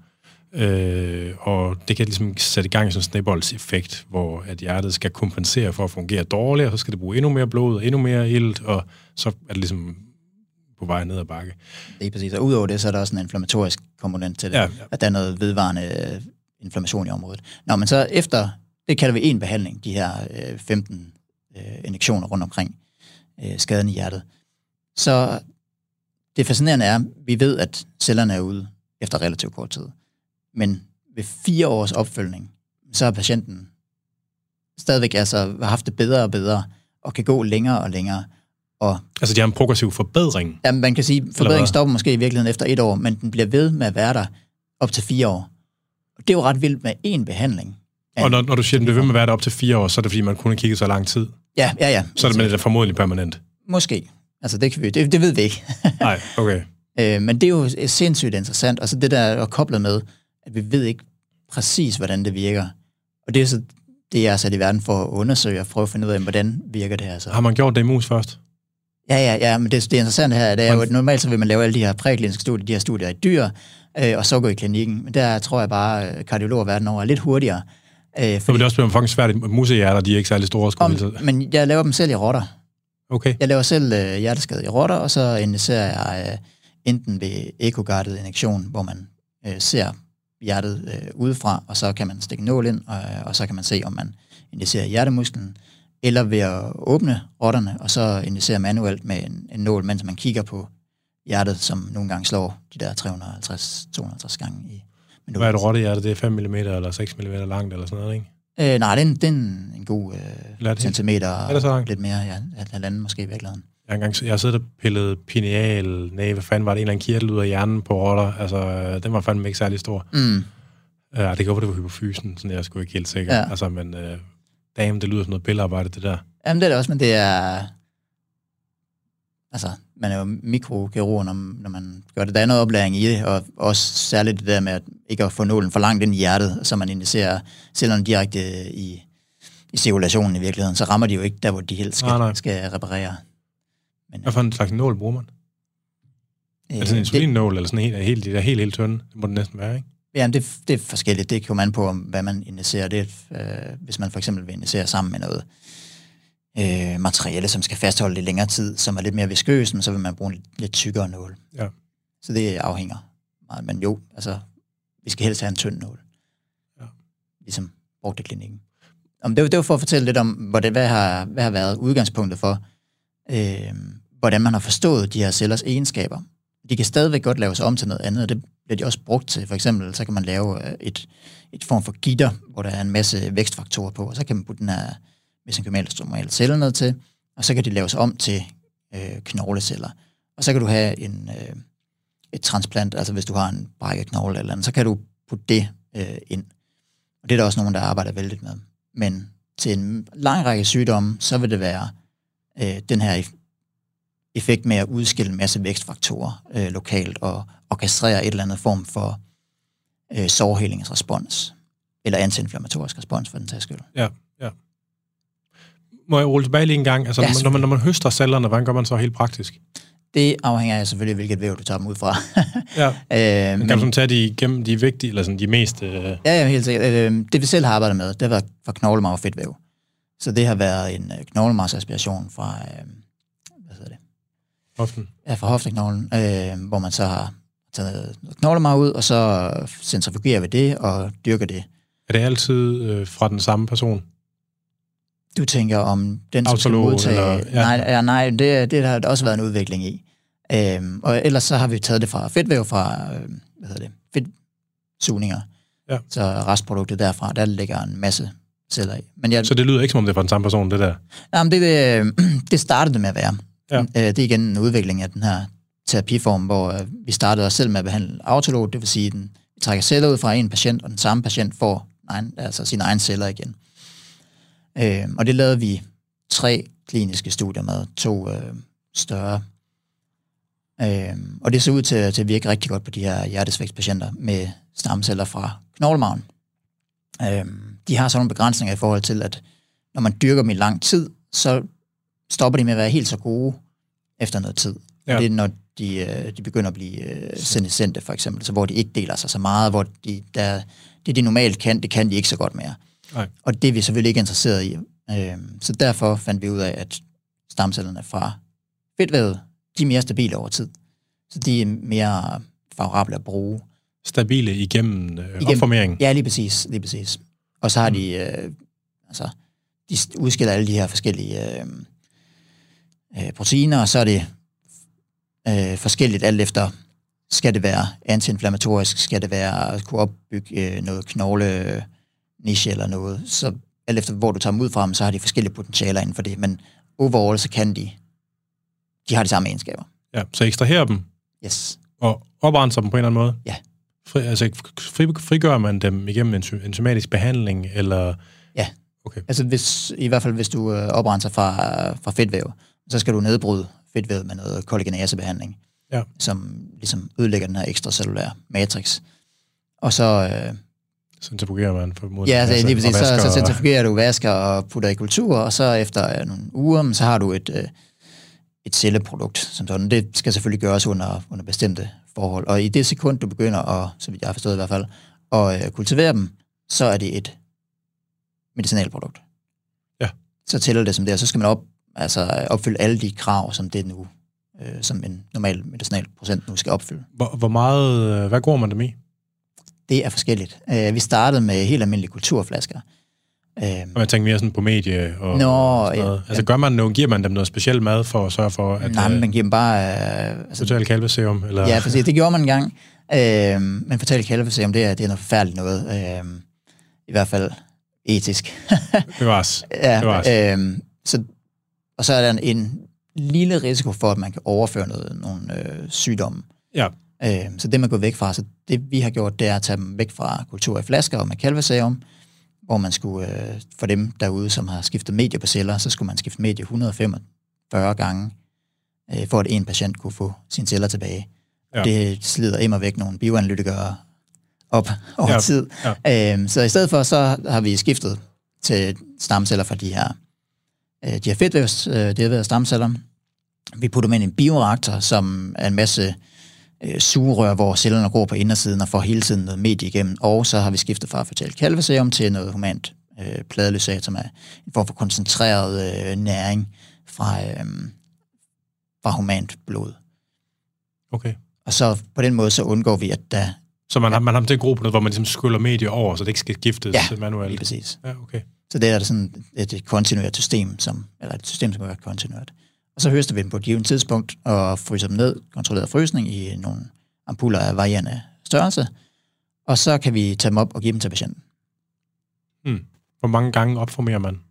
Øh, og det kan ligesom sætte i gang i sådan en snibboldseffekt, hvor at hjertet skal kompensere for at fungere dårligt, og så skal det bruge endnu mere blod og endnu mere ilt, og så er det ligesom på vej ned ad bakke. Det er præcis, og udover det, så er der også en inflammatorisk komponent til det, ja, ja. At der er noget vedvarende inflammation i området. Nå, men så efter, det kalder vi en behandling, de her øh, femten øh, injektioner rundt omkring øh, skaden i hjertet. Så det fascinerende er, at vi ved, at cellerne er ude efter relativt kort tid. Men ved fire års opfølgning, så er patienten stadigvæk altså har haft det bedre og bedre, og kan gå længere og længere. Og, altså de har en progressiv forbedring? Ja, man kan sige, at forbedringen stopper måske i virkeligheden efter et år, men den bliver ved med at være der op til fire år. Og det er jo ret vildt med én behandling. Og når, når du siger, at den bliver ved med at være der op til fire år, så er det fordi, man kun har kigget så lang tid? Ja, ja, ja. Så er det med det formodentlig permanent? Måske. Altså det, kan vi, det, det ved vi ikke. Nej, okay. øh, men det er jo sindssygt interessant. Og så det der er koblet med, at vi ved ikke præcis, hvordan det virker. Og det er så det, jeg er sat i verden for at undersøge og prøve at finde ud af, hvordan virker det her så. Har man gjort det i mus først? Ja, ja, ja, men det, det er interessant her, det er jo, at normalt så vil man lave alle de her prækliniske studier, de her studier i dyr, øh, og så gå i klinikken. Men der tror jeg bare, at kardiologer verden over er lidt hurtigere. Øh, fordi, det er også blevet fucking svært. Musehjerter, de er ikke særlig store. Om, men jeg laver dem selv i rotter. Okay. Jeg laver selv øh, hjerteskade i rotter, og så injicerer jeg øh, enten ved ekoguided injektion, hvor man øh, ser hjertet øh, udefra, og så kan man stikke nål ind, og, og så kan man se, om man injicerer hjertemusklen, eller ved at åbne rotterne, og så injicere manuelt med en, en nål, mens man kigger på hjertet, som nogle gange slår de der tre hundrede og halvtreds til to hundrede og halvtreds gange i minuttet. Hvad er det rottehjerte? Det er fem millimeter eller seks millimeter langt, eller sådan noget, ikke? Øh, nej, det er en, det er en, en god øh, centimeter. Er det så langt? Lidt mere, ja. Halvanden måske i virkeligheden. Jeg har, engang, jeg har siddet og pillet pineal, nej, hvad fanden var det, en eller anden kirtel ud af hjernen på rotter. Altså, den var fandme ikke særlig stor. Mm. Ja, det går på, det var hypofysen, sådan jeg er sgu ikke helt sikker. Ja. Altså, men øh, damn, det lyder som noget billedarbejde, det der. Jamen, det er det også, men det er... Altså, man er jo mikrokirurg, når, når man gør det. Der er noget oplæring i det, og også særligt det der med at ikke at få nålen for langt ind i hjertet, så man injicerer cellerne direkte i, i cirkulationen i virkeligheden. Så rammer de jo ikke der, hvor de helst skal, nej, nej. skal reparere. Men, hvad for en slags nål bruger man? Øh, er det sådan en insulinnål, eller sådan helt, helt, helt, helt, helt tynde? Det må det næsten være, ikke? Jamen, det, det er forskelligt. Det kommer an på, hvad man injicerer. Det, øh, hvis man for eksempel vil injicere sammen med noget øh, materiale, som skal fastholde det i længere tid, som er lidt mere viskøst, men så vil man bruge en lidt, lidt tykkere nål. Ja. Så det afhænger meget. Men jo, altså, vi skal helst have en tynd nål. Ja. Ligesom brugt i klinikken. Om det, det var for at fortælle lidt om, hvad, det, hvad, har, hvad har været udgangspunktet for, øh, hvordan man har forstået de her cellers egenskaber. De kan stadigvæk godt laves om til noget andet, og det bliver de også brugt til. For eksempel, så kan man lave et, et form for gitter, hvor der er en masse vækstfaktorer på, og så kan man putte den her mesenkymale celle ned til, og så kan de laves om til øh, knogleceller. Og så kan du have en, øh, et transplant, altså hvis du har en brækket knogle eller andet, så kan du putte det øh, ind. Og det er der også nogen, der arbejder vældig med. Men til en lang række sygdomme, så vil det være øh, den her effekt med at udskille en masse vækstfaktorer øh, lokalt og orkestrere et eller andet form for øh, sårhelingsrespons, eller antiinflammatorisk respons for den tages skyld. Ja, ja. Må jeg rulle tilbage lige en gang? Altså, Ja, når, man, når man høster cellerne, hvordan gør man så helt praktisk? Det afhænger af selvfølgelig, hvilket væv du tager dem ud fra. Ja. øh, men kan du sådan tage de igennem de vigtige, eller sådan de mest... Øh... Ja, ja, helt sikkert. Øh, det vi selv har arbejdet med, det har været fra knoglemarv og fedtvæv. Så det har været en øh, knoglemarvsaspiration fra, øh, hvad hedder det? Hoften. Ja, fra hofteknoglen, øh, hvor man så har taget knoglemarv ud, og så centrifugerer vi det og dyrker det. Er det altid øh, fra den samme person? Du tænker om den, som skal Autolog, modtage... eller, ja. Nej, ja, nej det, det har der også været en udvikling i. Øhm, og ellers så har vi taget det fra fedtvæv, fra øh, hvad hedder det, fedtsugninger. Ja. Så restproduktet derfra, der ligger en masse celler i. Men jeg, Så det lyder ikke, som om det er fra den samme person, det der? jamen det, det, det startede det med at være. Ja. Øh, det er igen en udvikling af den her terapiform, hvor øh, vi startede os selv med at behandle autolog, det vil sige, at den, vi trækker celler ud fra en patient, og den samme patient får egen, altså sine egne celler igen. Øh, og det lavede vi tre kliniske studier med, to øh, større. Øh, og det så ud til, til at virke rigtig godt på de her hjertesvigtspatienter med stamceller fra knoglemarven. Øh, de har sådan nogle begrænsninger i forhold til, at når man dyrker dem i lang tid, så stopper de med at være helt så gode efter noget tid. Ja. Det er, når de, de begynder at blive øh, senescente, for eksempel, så hvor de ikke deler sig så meget, hvor de, der, det, de normalt kan, det kan de ikke så godt mere. Nej. Og det er vi selvfølgelig ikke interesseret i. Øh, så derfor fandt vi ud af, at stamcellerne fra fedtvævet, de er mere stabile over tid. Så de er mere favorable at bruge. Stabile igennem, øh, igennem opformeringen? Ja, lige præcis, lige præcis. Og så har mm. de, øh, altså, de udskiller alle de her forskellige øh, øh, proteiner, og så er det øh, forskelligt alt efter, skal det være antiinflammatorisk, skal det være at kunne opbygge øh, noget knogle niche eller noget, så alt efter hvor du tager dem ud fra dem, så har de forskellige potentialer inden for det, men overall så kan de, de har de samme egenskaber. Ja, så ekstraherer dem? Yes. Og oprenser dem på en eller anden måde? Ja. Fri, altså fri, frigør man dem igennem en enzymatisk behandling, eller? Ja. Okay. Altså hvis, i hvert fald hvis du øh, oprenser fra, fra fedtvæv, så skal du nedbryde fedtvævet med noget kollagenasebehandling, ja. Som ligesom ødelægger den her ekstracellulære matrix. Og så... Øh, centrifugerer man på mod. Ja, altså, lige præcis. Så, så centrifugerer du, vasker og putter i kultur, og så efter nogle uger, så har du et, øh, et celleprodukt. Som sådan. Det skal selvfølgelig gøres under, under bestemte forhold. Og i det sekund, du begynder at, så vidt jeg har forstået i hvert fald, at øh, kultivere dem, så er det et medicinalprodukt. Ja. Så tæller det som det, og så skal man op, altså, opfylde alle de krav, som det nu, øh, som en normal medicinalprocent nu skal opfylde. Hvor, hvor meget, hvad går man dem i? Det er forskelligt. Uh, vi startede med helt almindelige kulturflasker. Uh, og jeg tænker mere sådan på medie og, Nå, og sådan noget. Ja, altså gør man noget, giver man dem noget specielt mad for at sørge for, at... Nej, men man giver dem bare... Uh, altså, Total kalveserum, eller... Ja, præcis. Det gjorde man en gang. Uh, men Total kalveserum, det er, det er noget forfærdeligt noget. Uh, I hvert fald etisk. Det var ja, uh, så, og så er der en, en lille risiko for, at man kan overføre noget, nogle øh, sygdomme. Ja. Øh, så det man går væk fra, så det vi har gjort, det er at tage dem væk fra kultur i flasker og med kalveserum, hvor man skulle, øh, for dem derude, som har skiftet medie på celler, så skulle man skifte medie et hundrede og femogfyrre gange, øh, for at en patient kunne få sine celler tilbage. Ja. Det slider immer væk nogle bioanalytikere op over ja. tid. Ja. Øh, så i stedet for, så har vi skiftet til stamceller fra de her, øh, de her fedtvævs, øh, deriverede stamceller. Vi putter dem ind i en bioreaktor, som er en masse øh, sugerør, hvor cellerne går på indersiden og får hele tiden noget medie igennem. Og så har vi skiftet fra fetal kalveserum til noget humant øh, pladelysat, som er en form for koncentreret øh, næring fra, øh, fra humant blod. Okay. Og så på den måde, så undgår vi, at der... Så man har, man har til gruppe noget, hvor man ligesom skyller medie over, så det ikke skal skiftes ja, manuelt? Ja, lige præcis. Ja, okay. Så det er sådan et, et kontinuert system, som, eller et system, som kan være kontinuert. Og så høster vi dem på et givet tidspunkt og fryser dem ned, kontrolleret frysning i nogle ampuller af varierende størrelse, og så kan vi tage dem op og give dem til patienten. Hmm. Hvor mange gange opformerer man?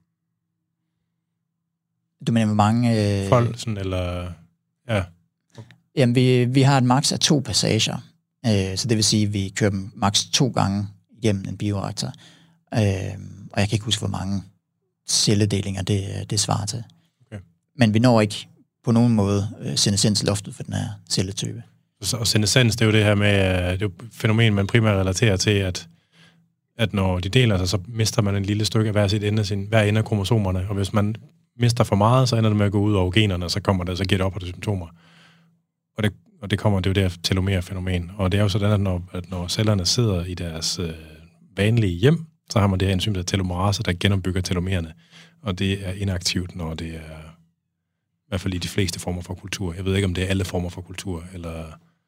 Du mener, hvor mange... Øh... Fold, sådan, eller... Ja. Jamen, vi, vi har et maks af to passager, øh, så det vil sige, at vi kører dem maks to gange igennem en bioreaktor. Øh, og jeg kan ikke huske, hvor mange celledelinger det, det svarer til. Okay. Men vi når ikke på nogen måde øh, senescensloftet for den her celletype. Så, og senescens, det er jo det her med, det er jo et fænomen, man primært relaterer til, at, at når de deler sig, så mister man en lille stykke af hver, sit ende af sin, hver ende af kromosomerne, og hvis man mister for meget, så ender det med at gå ud over generne, og så kommer der så giver det op på de symptomer. Og det, og det kommer, det er jo det telomer-fænomen. Og det er jo sådan, at når, at når cellerne sidder i deres øh, vanlige hjem, så har man det her enzym, der telomerase, der genopbygger telomererne. Og det er inaktivt, når det er, i hvert fald i de fleste former for kultur. Jeg ved ikke, om det er alle former for kultur, eller...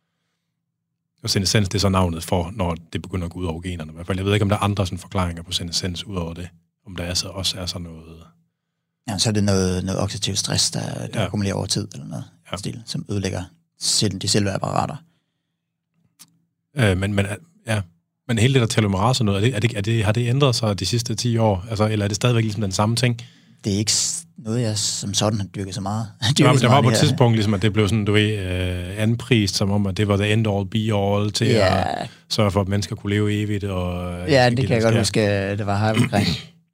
Og senescens, det er så navnet for, når det begynder at gå ud over generne. I hvert fald, jeg ved ikke, om der er andre sådan, forklaringer på senescens ud over det. Om der er så, også er sådan noget... Ja, så er det noget, noget oxidativ stress, der, der ja. akkumulerer over tid, eller noget ja. stil, som ødelægger de celleapparater. Øh, men, men, ja. men hele det der telomerase noget, er det, er det, er det, har det ændret sig de sidste ti år? Altså, eller er det stadigvæk ligesom den samme ting? Det er ikke noget, jeg som sådan har dyrket så meget. Dyrket ja, men der var på et tidspunkt, ligesom, at det blev sådan, du ved, øh, anprist, som om, at det var the end all, be all, til ja. at sørge for, at mennesker kunne leve evigt. Og, ja, det kan jeg godt huske, det var her omkring.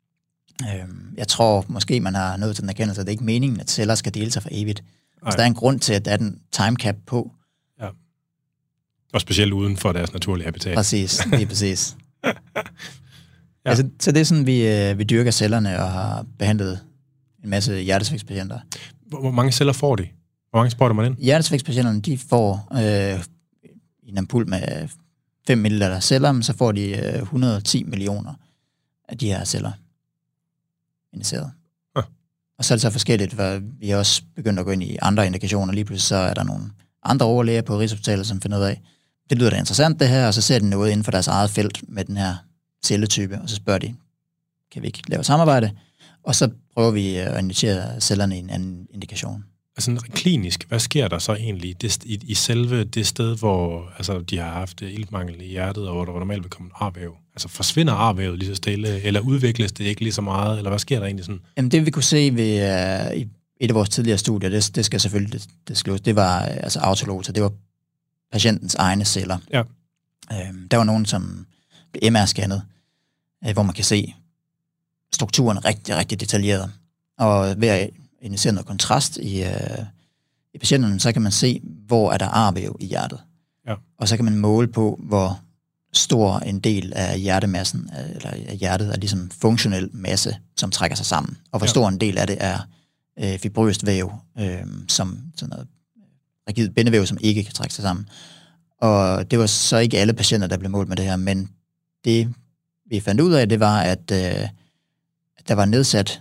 Jeg tror måske, man har nået til den erkendelse, at det er ikke meningen, at celler skal dele sig for evigt. Så der er en grund til, at der er den time cap på. Ja. Og specielt uden for deres naturlige habitat. Præcis, lige præcis. ja. altså, så det er sådan, vi, vi dyrker cellerne og har behandlet en masse hjertesvigtspatienter. Hvor, hvor mange celler får de? Hvor mange sprøjter man ind? Hjertesvigtspatienterne, de får øh, en ampul med fem milliliter celler, men så får de øh, et hundrede og ti millioner af de her celler injiceret. Ja. Og så er det så forskelligt, for vi har også begyndt at gå ind i andre indikationer. Lige pludselig så er der nogle andre overlæger på Rigshospitalet, som finder ud af, det lyder da interessant det her, og så ser de noget inden for deres eget felt med den her celletype, og så spørger de, kan vi ikke lave samarbejde? Og så prøver vi at injicere cellerne i en anden indikation. Altså klinisk, hvad sker der så egentlig det, i, i selve det sted, hvor altså, de har haft iltmangel i hjertet, og hvor der normalt vil komme arvæv? Altså forsvinder arvævet lige så stille, eller udvikles det ikke lige så meget, eller hvad sker der egentlig sådan? Jamen det vi kunne se ved, uh, i et af vores tidligere studier, det, det skal selvfølgelig det, det, skal, det var uh, altså autolog, så det var patientens egne celler. Ja. Uh, der var nogen, som blev M R-scannet, uh, hvor man kan se strukturen rigtig, rigtig detaljeret. Og ved at injicere noget kontrast i, uh, i patienterne, så kan man se, hvor er der arvæv i hjertet. Ja. Og så kan man måle på, hvor stor en del af hjertemassen, eller af hjertet, er ligesom funktionel masse, som trækker sig sammen. Og hvor ja. stor en del af det er øh, fibrøst væv, øh, som sådan noget rigid bindevæv, som ikke kan trække sig sammen. Og det var så ikke alle patienter, der blev målt med det her, men det, vi fandt ud af, det var, at, øh, at der var nedsat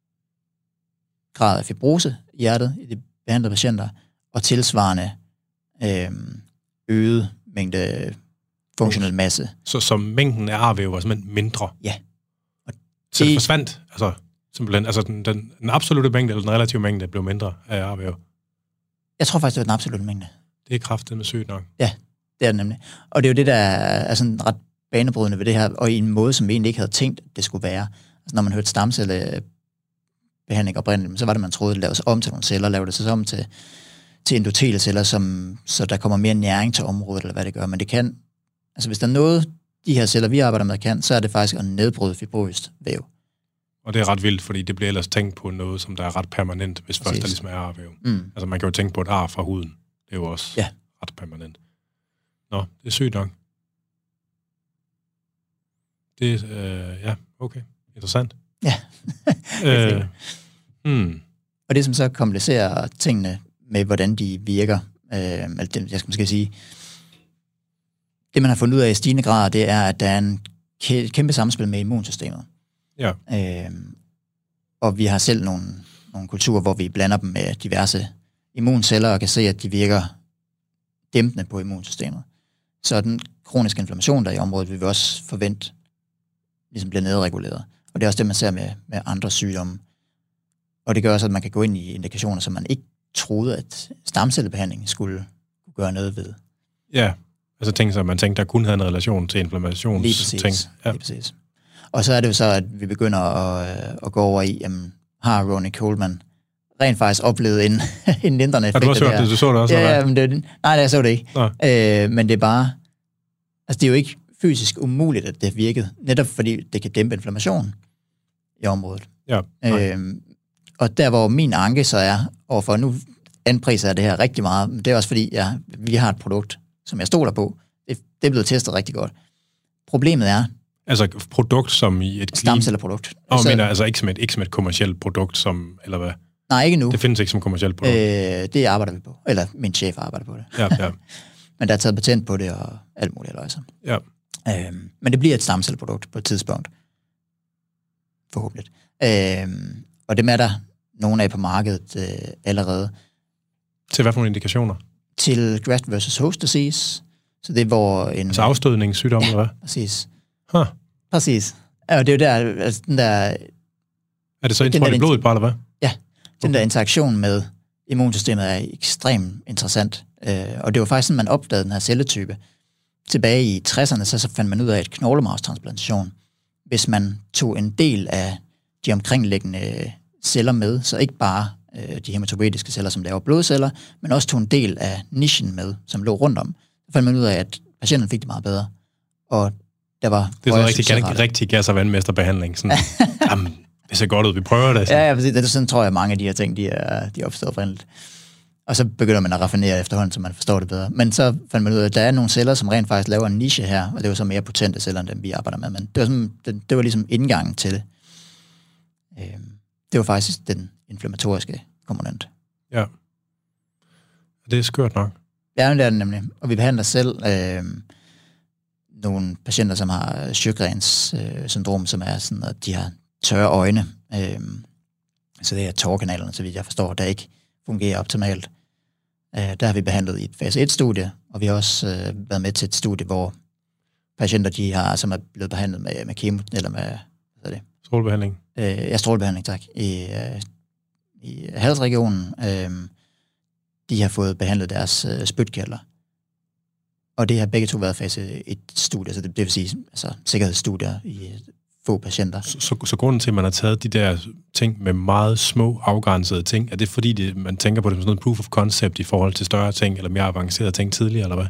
grad af fibrose i hjertet i de behandlede patienter, og tilsvarende øh, øget mængde funktionel masse. Så, så mængden af arvæv var simpelthen mindre? Ja. Og så det forsvandt? Altså, simpelthen, altså den, den, den absolutte mængde, eller den relative mængde, blev mindre af arvæv? Jeg tror faktisk, det var den absolute mængde. Det er kraftedeme sygt nok. Ja, det er det nemlig. Og det er jo det, der er sådan ret banebrydende ved det her, og i en måde, som vi egentlig ikke havde tænkt, det skulle være. Altså, når man hørte stamcellebehandling oprindeligt, så var det, man troede, det laves om til nogle celler, lavede det sig om til, til endotelceller, som, så der kommer mere næring til området, eller hvad det gør. Men det kan, altså hvis der er noget, de her celler, vi arbejder med, kan, så er det faktisk at nedbryde fibrøst væv. Og det er ret vildt, fordi det bliver ellers tænkt på noget, som der er ret permanent, hvis Præcis. først der ligesom er arvæv. Mm. Altså man kan jo tænke på et ar fra huden. Det er jo også ja. ret permanent. Nå, det er sygt nok. Det øh, ja, okay. Interessant. Ja. øh, hmm. Og det, som så komplicerer tingene med, hvordan de virker, øh, eller det, jeg skal måske sige, det man har fundet ud af i stigende grad, det er, at der er en kæmpe samspil med immunsystemet. Ja. Øh, og vi har selv nogle, nogle kulturer, hvor vi blander dem med diverse immunceller, og kan se, at de virker dæmpende på immunsystemet. Så den kroniske inflammation, der er i området, vil vi også forvente, ligesom bliver nedreguleret. Og det er også det, man ser med, med andre sygdomme. Og det gør også, at man kan gå ind i indikationer, som man ikke troede, at stamcellebehandling skulle gøre noget ved. Ja, altså ting, som man tænkte, der kun havde en relation til inflammations Lige præcis. ting. Ja. Lige præcis. Og så er det jo så, at vi begynder at, at gå over i, jamen, har Ronnie Coleman rent faktisk oplevet en, en lindrende effekt. Har du også hørt det? Du så det også? Ja, ja, men det, nej, jeg så det ikke. Øh, men det er bare, altså det er jo ikke fysisk umuligt, at det har virket, netop fordi det kan dæmpe inflammation i området. Ja, øh, og der, hvor min anke så er, overfor nu anpriser jeg det her rigtig meget, men det er også fordi, ja, vi har et produkt, som jeg stoler på. Det, det er blevet testet rigtig godt. Problemet er, altså produkt som i et stamcelleprodukt. Og altså, mener altså ikke som, et, ikke som et kommercielt produkt, som, eller hvad? Nej, ikke nu. Det findes ikke som kommercielt produkt? Øh, det arbejder vi på. Eller min chef arbejder på det. Ja, ja. Men der er taget patent på det, og alt muligt løjser. Ja. Øh, men det bliver et stamcelleprodukt på et tidspunkt. Forhåbentlig. Øh, og det er der nogle af på markedet øh, allerede. Til hvad for nogle indikationer? Til graft versus host disease. Så det er hvor en... Altså afstødningssygdom, eller hvad? Præcis. Huh. Præcis. Ja, og det er jo der, altså den der... Er det så indsprøjt i blodet bare, eller hvad? Ja, den okay. der interaktion med immunsystemet er ekstremt interessant. Øh, og det var faktisk sådan, man opdagede den her celletype. Tilbage i tresserne, så, så fandt man ud af et knoglemarvstransplantation. Hvis man tog en del af de omkringliggende celler med, så ikke bare øh, de hematopoietiske celler, som laver blodceller, men også tog en del af nichen med, som lå rundt om. Så fandt man ud af, at patienten fik det meget bedre. Og der var... Det er sådan rigtig, rigtig, rigtig gas- og vandmesterbehandling. Sådan, jamen, det ser godt ud, vi prøver det. Sådan. Ja, ja, præcis. Det er sådan, tror jeg, mange af de her ting, de er, de er opstået oprindeligt. Og så begynder man at raffinere efterhånden, så man forstår det bedre. Men så fandt man ud af, at der er nogle celler, som rent faktisk laver en niche her, og det var så mere potente celler, end dem vi arbejder med. Men det var, sådan, det, det var ligesom indgangen til det. Øhm, det var faktisk den inflammatoriske komponent. Ja. Det er skørt nok. Ja, det er det nemlig. Og vi behandler selv øh, nogle patienter, som har Sjøgrens øh, syndrom, som er sådan, at de har tørre øjne. Øh, så det er tårerkanalerne, så vidt jeg forstår, der ikke fungerer optimalt. Øh, der har vi behandlet i et fase et-studie, og vi har også øh, været med til et studie, hvor patienter, de har, som er blevet behandlet med, med kemo, eller med, hvad er det? Strålebehandling. Øh, ja, strålebehandling, tak. I, øh, i halsregionen. Øh, de har fået behandlet deres øh, spytkirtler. Og det har begge to været fase et-studier, så det, det vil sige altså, sikkerhedsstudier i få patienter. Så, så, så grunden til, at man har taget de der ting med meget små, afgrænsede ting, er det fordi, det, man tænker på det som sådan en proof of concept i forhold til større ting, eller mere avancerede ting tidligere, eller hvad?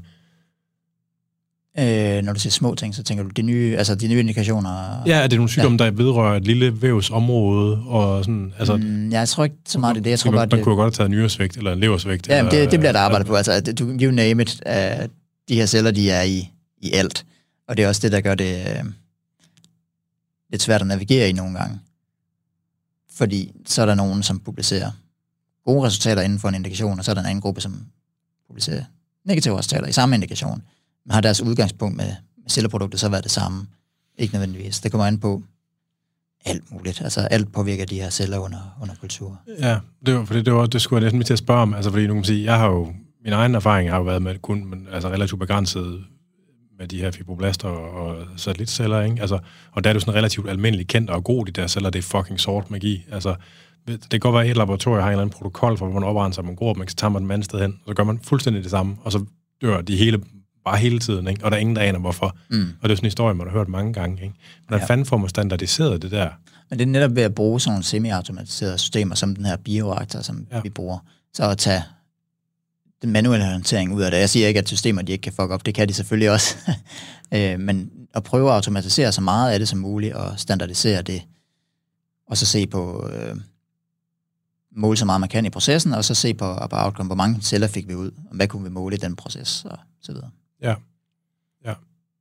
Øh, når du siger små ting, så tænker du de nye, altså de nye indikationer? Ja, er det nogle sygdomme, ja. Der vedrører et lille vævsområde, og sådan, altså... Mm, jeg tror ikke så meget det er det. Jeg tror man, bare, man det... kunne godt have taget en nyresvægt, eller en leversvægt. Ja, eller, det, det bliver der arbejdet på. Altså, du, you name it. Uh, de her celler, de er i, i alt. Og det er også det, der gør det uh, lidt svært at navigere i nogle gange. Fordi så er der nogen, som publicerer gode resultater inden for en indikation, og så er der en anden gruppe, som publicerer negative resultater i samme indikation. Men har deres udgangspunkt med, med celleprodukter så været det samme? Ikke nødvendigvis. Det kommer an på alt muligt. Altså alt påvirker de her celler under, under kultur. Ja, det var, fordi det, var, det skulle jeg næsten lige til at spørge om. Altså fordi nu kan man sige, jeg har jo, min egen erfaring har jo været med kun, men, altså relativt begrænset med de her fibroblaster og, og satellitceller, ikke? Altså, og der er det jo sådan relativt almindeligt kendt og god, de der celler, det er fucking sort magi. Altså, det kan godt være, at et laboratorium har en eller anden protokol for, hvor man oprenser man gror, man kan tage man dem andet sted hen, og så gør man fuldstændig det samme, og så dør de hele bare hele tiden, ikke? Og der er ingen, der aner hvorfor. Mm. Og det er sådan en historie, man har hørt mange gange. Ikke? Men hvordan ja. fanden får man standardiseret det der? Men det er netop ved at bruge sådan nogle semi-automatiserede systemer, som den her bioreaktor, som ja. vi bruger. Så at tage den manuelle håndtering ud af det. Jeg siger ikke, at systemer de ikke kan fuck op. Det kan de selvfølgelig også. Men at prøve at automatisere så meget af det som muligt, og standardisere det, og så se på øh, måle så meget man kan i processen, og så se på, på outcome, hvor mange celler fik vi ud, og hvad kunne vi måle i den proces, og så videre. Ja. Ja.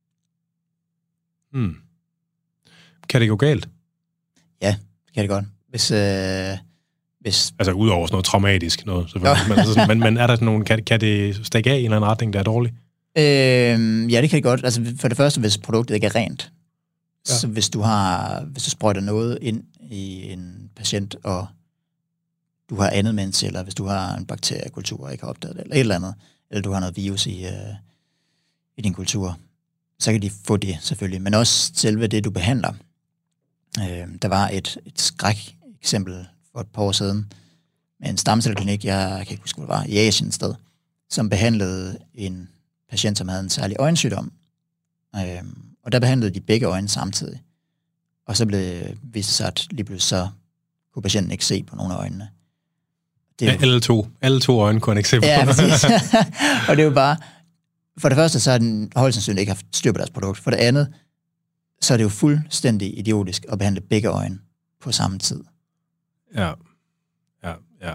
Hmm. Kan det gå galt? Ja, det kan det godt. Hvis, øh, hvis... Altså udover sådan noget traumatisk noget, selvfølgelig. men, altså, men, men er der sådan nogle, kan, kan det stikke af i en eller anden retning, der er dårlig? Øh, ja, det kan det godt. Altså for det første, hvis produktet ikke er rent. Ja. Så hvis du har, hvis du sprøjter noget ind i en patient, og du har andet mens, eller hvis du har en bakteriekultur, og ikke har opdaget det, eller et eller andet, eller du har noget virus i, øh, i din kultur, så kan de få det selvfølgelig. Men også selve det, du behandler. Øh, der var et, et skræk eksempel for et par år siden med en stamcelleklinik, jeg kan ikke huske, hvor det var, i Asien et sted, som behandlede en patient, som havde en særlig øjensygdom. Øhm, og der behandlede de begge øjne samtidig. Og så blev vist sig, at lige pludselig så kunne patienten ikke se på nogle af øjnene. Det er jo... alle, to, alle to øjne kunne han ikke se på. Ja, præcis. Og det er jo bare, for det første, så er den højst sandsynligt ikke haft styr på deres produkt. For det andet, så er det jo fuldstændig idiotisk at behandle begge øjne på samme tid. Ja, ja, ja.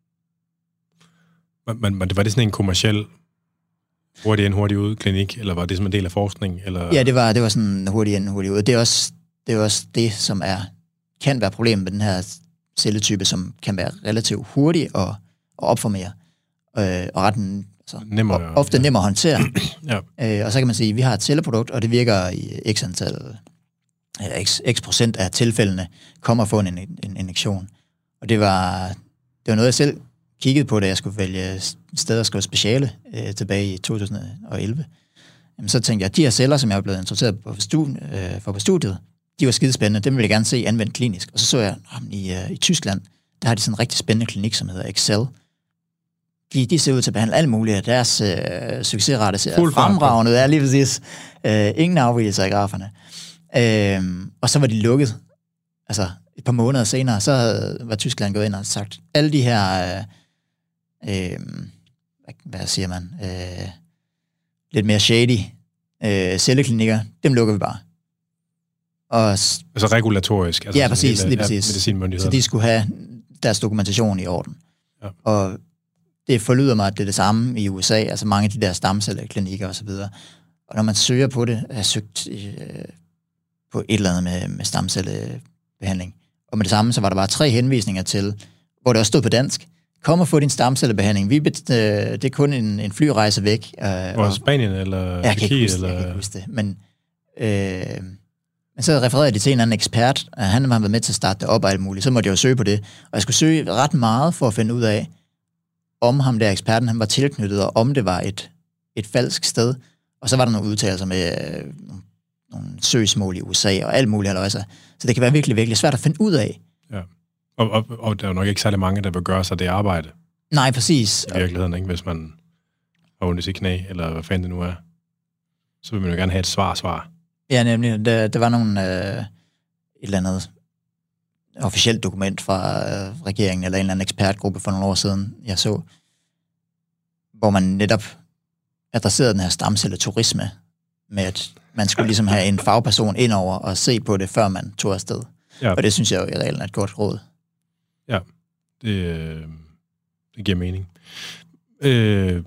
Men, men det var det sådan en kommerciel hurtig ind, hurtig ud klinik, eller var det som en del af forskning? Eller? Ja, det var, det var sådan hurtig ind, hurtig ud. Det er også det, er også det som er, kan være problemet med den her celletype, som kan være relativt hurtig at, at opformere, øh, og ret altså, nemmere, ofte ja. nemmere at håndtere. Ja. Øh, og så kan man sige, at vi har et celleprodukt, og det virker i x antal, eller x, x procent af tilfældene, kommer at få en, en, en injektion. Og det var, det var noget, jeg selv kiggede på, da jeg skulle vælge steder at skrive speciale øh, tilbage i to tusind og elleve. Jamen, så tænkte jeg, at de her celler, som jeg var blevet introduceret på studiet, øh, for på studiet, de var skidespændende. Dem ville jeg gerne se anvendt klinisk. Og så så jeg, at i, øh, i Tyskland, der har de sådan en rigtig spændende klinik, som hedder Excel. De, de ser ud til at behandle alt muligt. Deres øh, succesrate ser fremragende. Det er lige præcis. Øh, ingen afvigelser i graferne. Øh, og så var de lukket. Altså et par måneder senere, så havde, var Tyskland gået ind og sagt, alle de her, øh, øh, hvad siger man, øh, lidt mere shady øh, celleklinikker, dem lukker vi bare. Og, altså regulatorisk? Altså ja, præcis, lige præcis. Så de skulle have deres dokumentation i orden. Ja. Og det forlyder mig, at det er det samme i U S A, altså mange af de der stamcelleklinikker osv. Og når man søger på det, har jeg søgt øh, på et eller andet med, med stamcellebehandling. Og med det samme, så var der bare tre henvisninger til, hvor det også stod på dansk, kom og få din stamcellebehandling. Vi, øh, det er kun en, en flyrejse væk. Øh, Hvor Spanien eller jeg kan ikke huske det, jeg kan ikke huske det. Men, øh, men så refererede de til en anden ekspert, og han har været med til at starte det op og alt muligt. Så måtte jeg jo søge på det. Og jeg skulle søge ret meget for at finde ud af, om ham der eksperten, han var tilknyttet, og om det var et, et falsk sted. Og så var der nogle udtalelser med øh, nogle søgsmål i U S A og alt muligt. Altså. Så det kan være virkelig, virkelig svært at finde ud af. Ja. Og, og, og der er nok ikke særlig mange, der vil gøre sig det arbejde. Nej, præcis. I virkeligheden, ikke? Hvis man har ondt i sit knæ, eller hvad fanden det nu er. Så vil man jo gerne have et svar-svar. Ja, nemlig. Der, der var nogle, øh, et eller andet officielt dokument fra øh, regeringen, eller en eller anden ekspertgruppe for nogle år siden, jeg så, hvor man netop adresserede den her stamcelleturisme, med at man skulle ligesom have en fagperson ind over og se på det, før man tog afsted. Ja. Og det synes jeg jo i reglen er et godt råd. Ja, det, øh, det giver mening. Øh,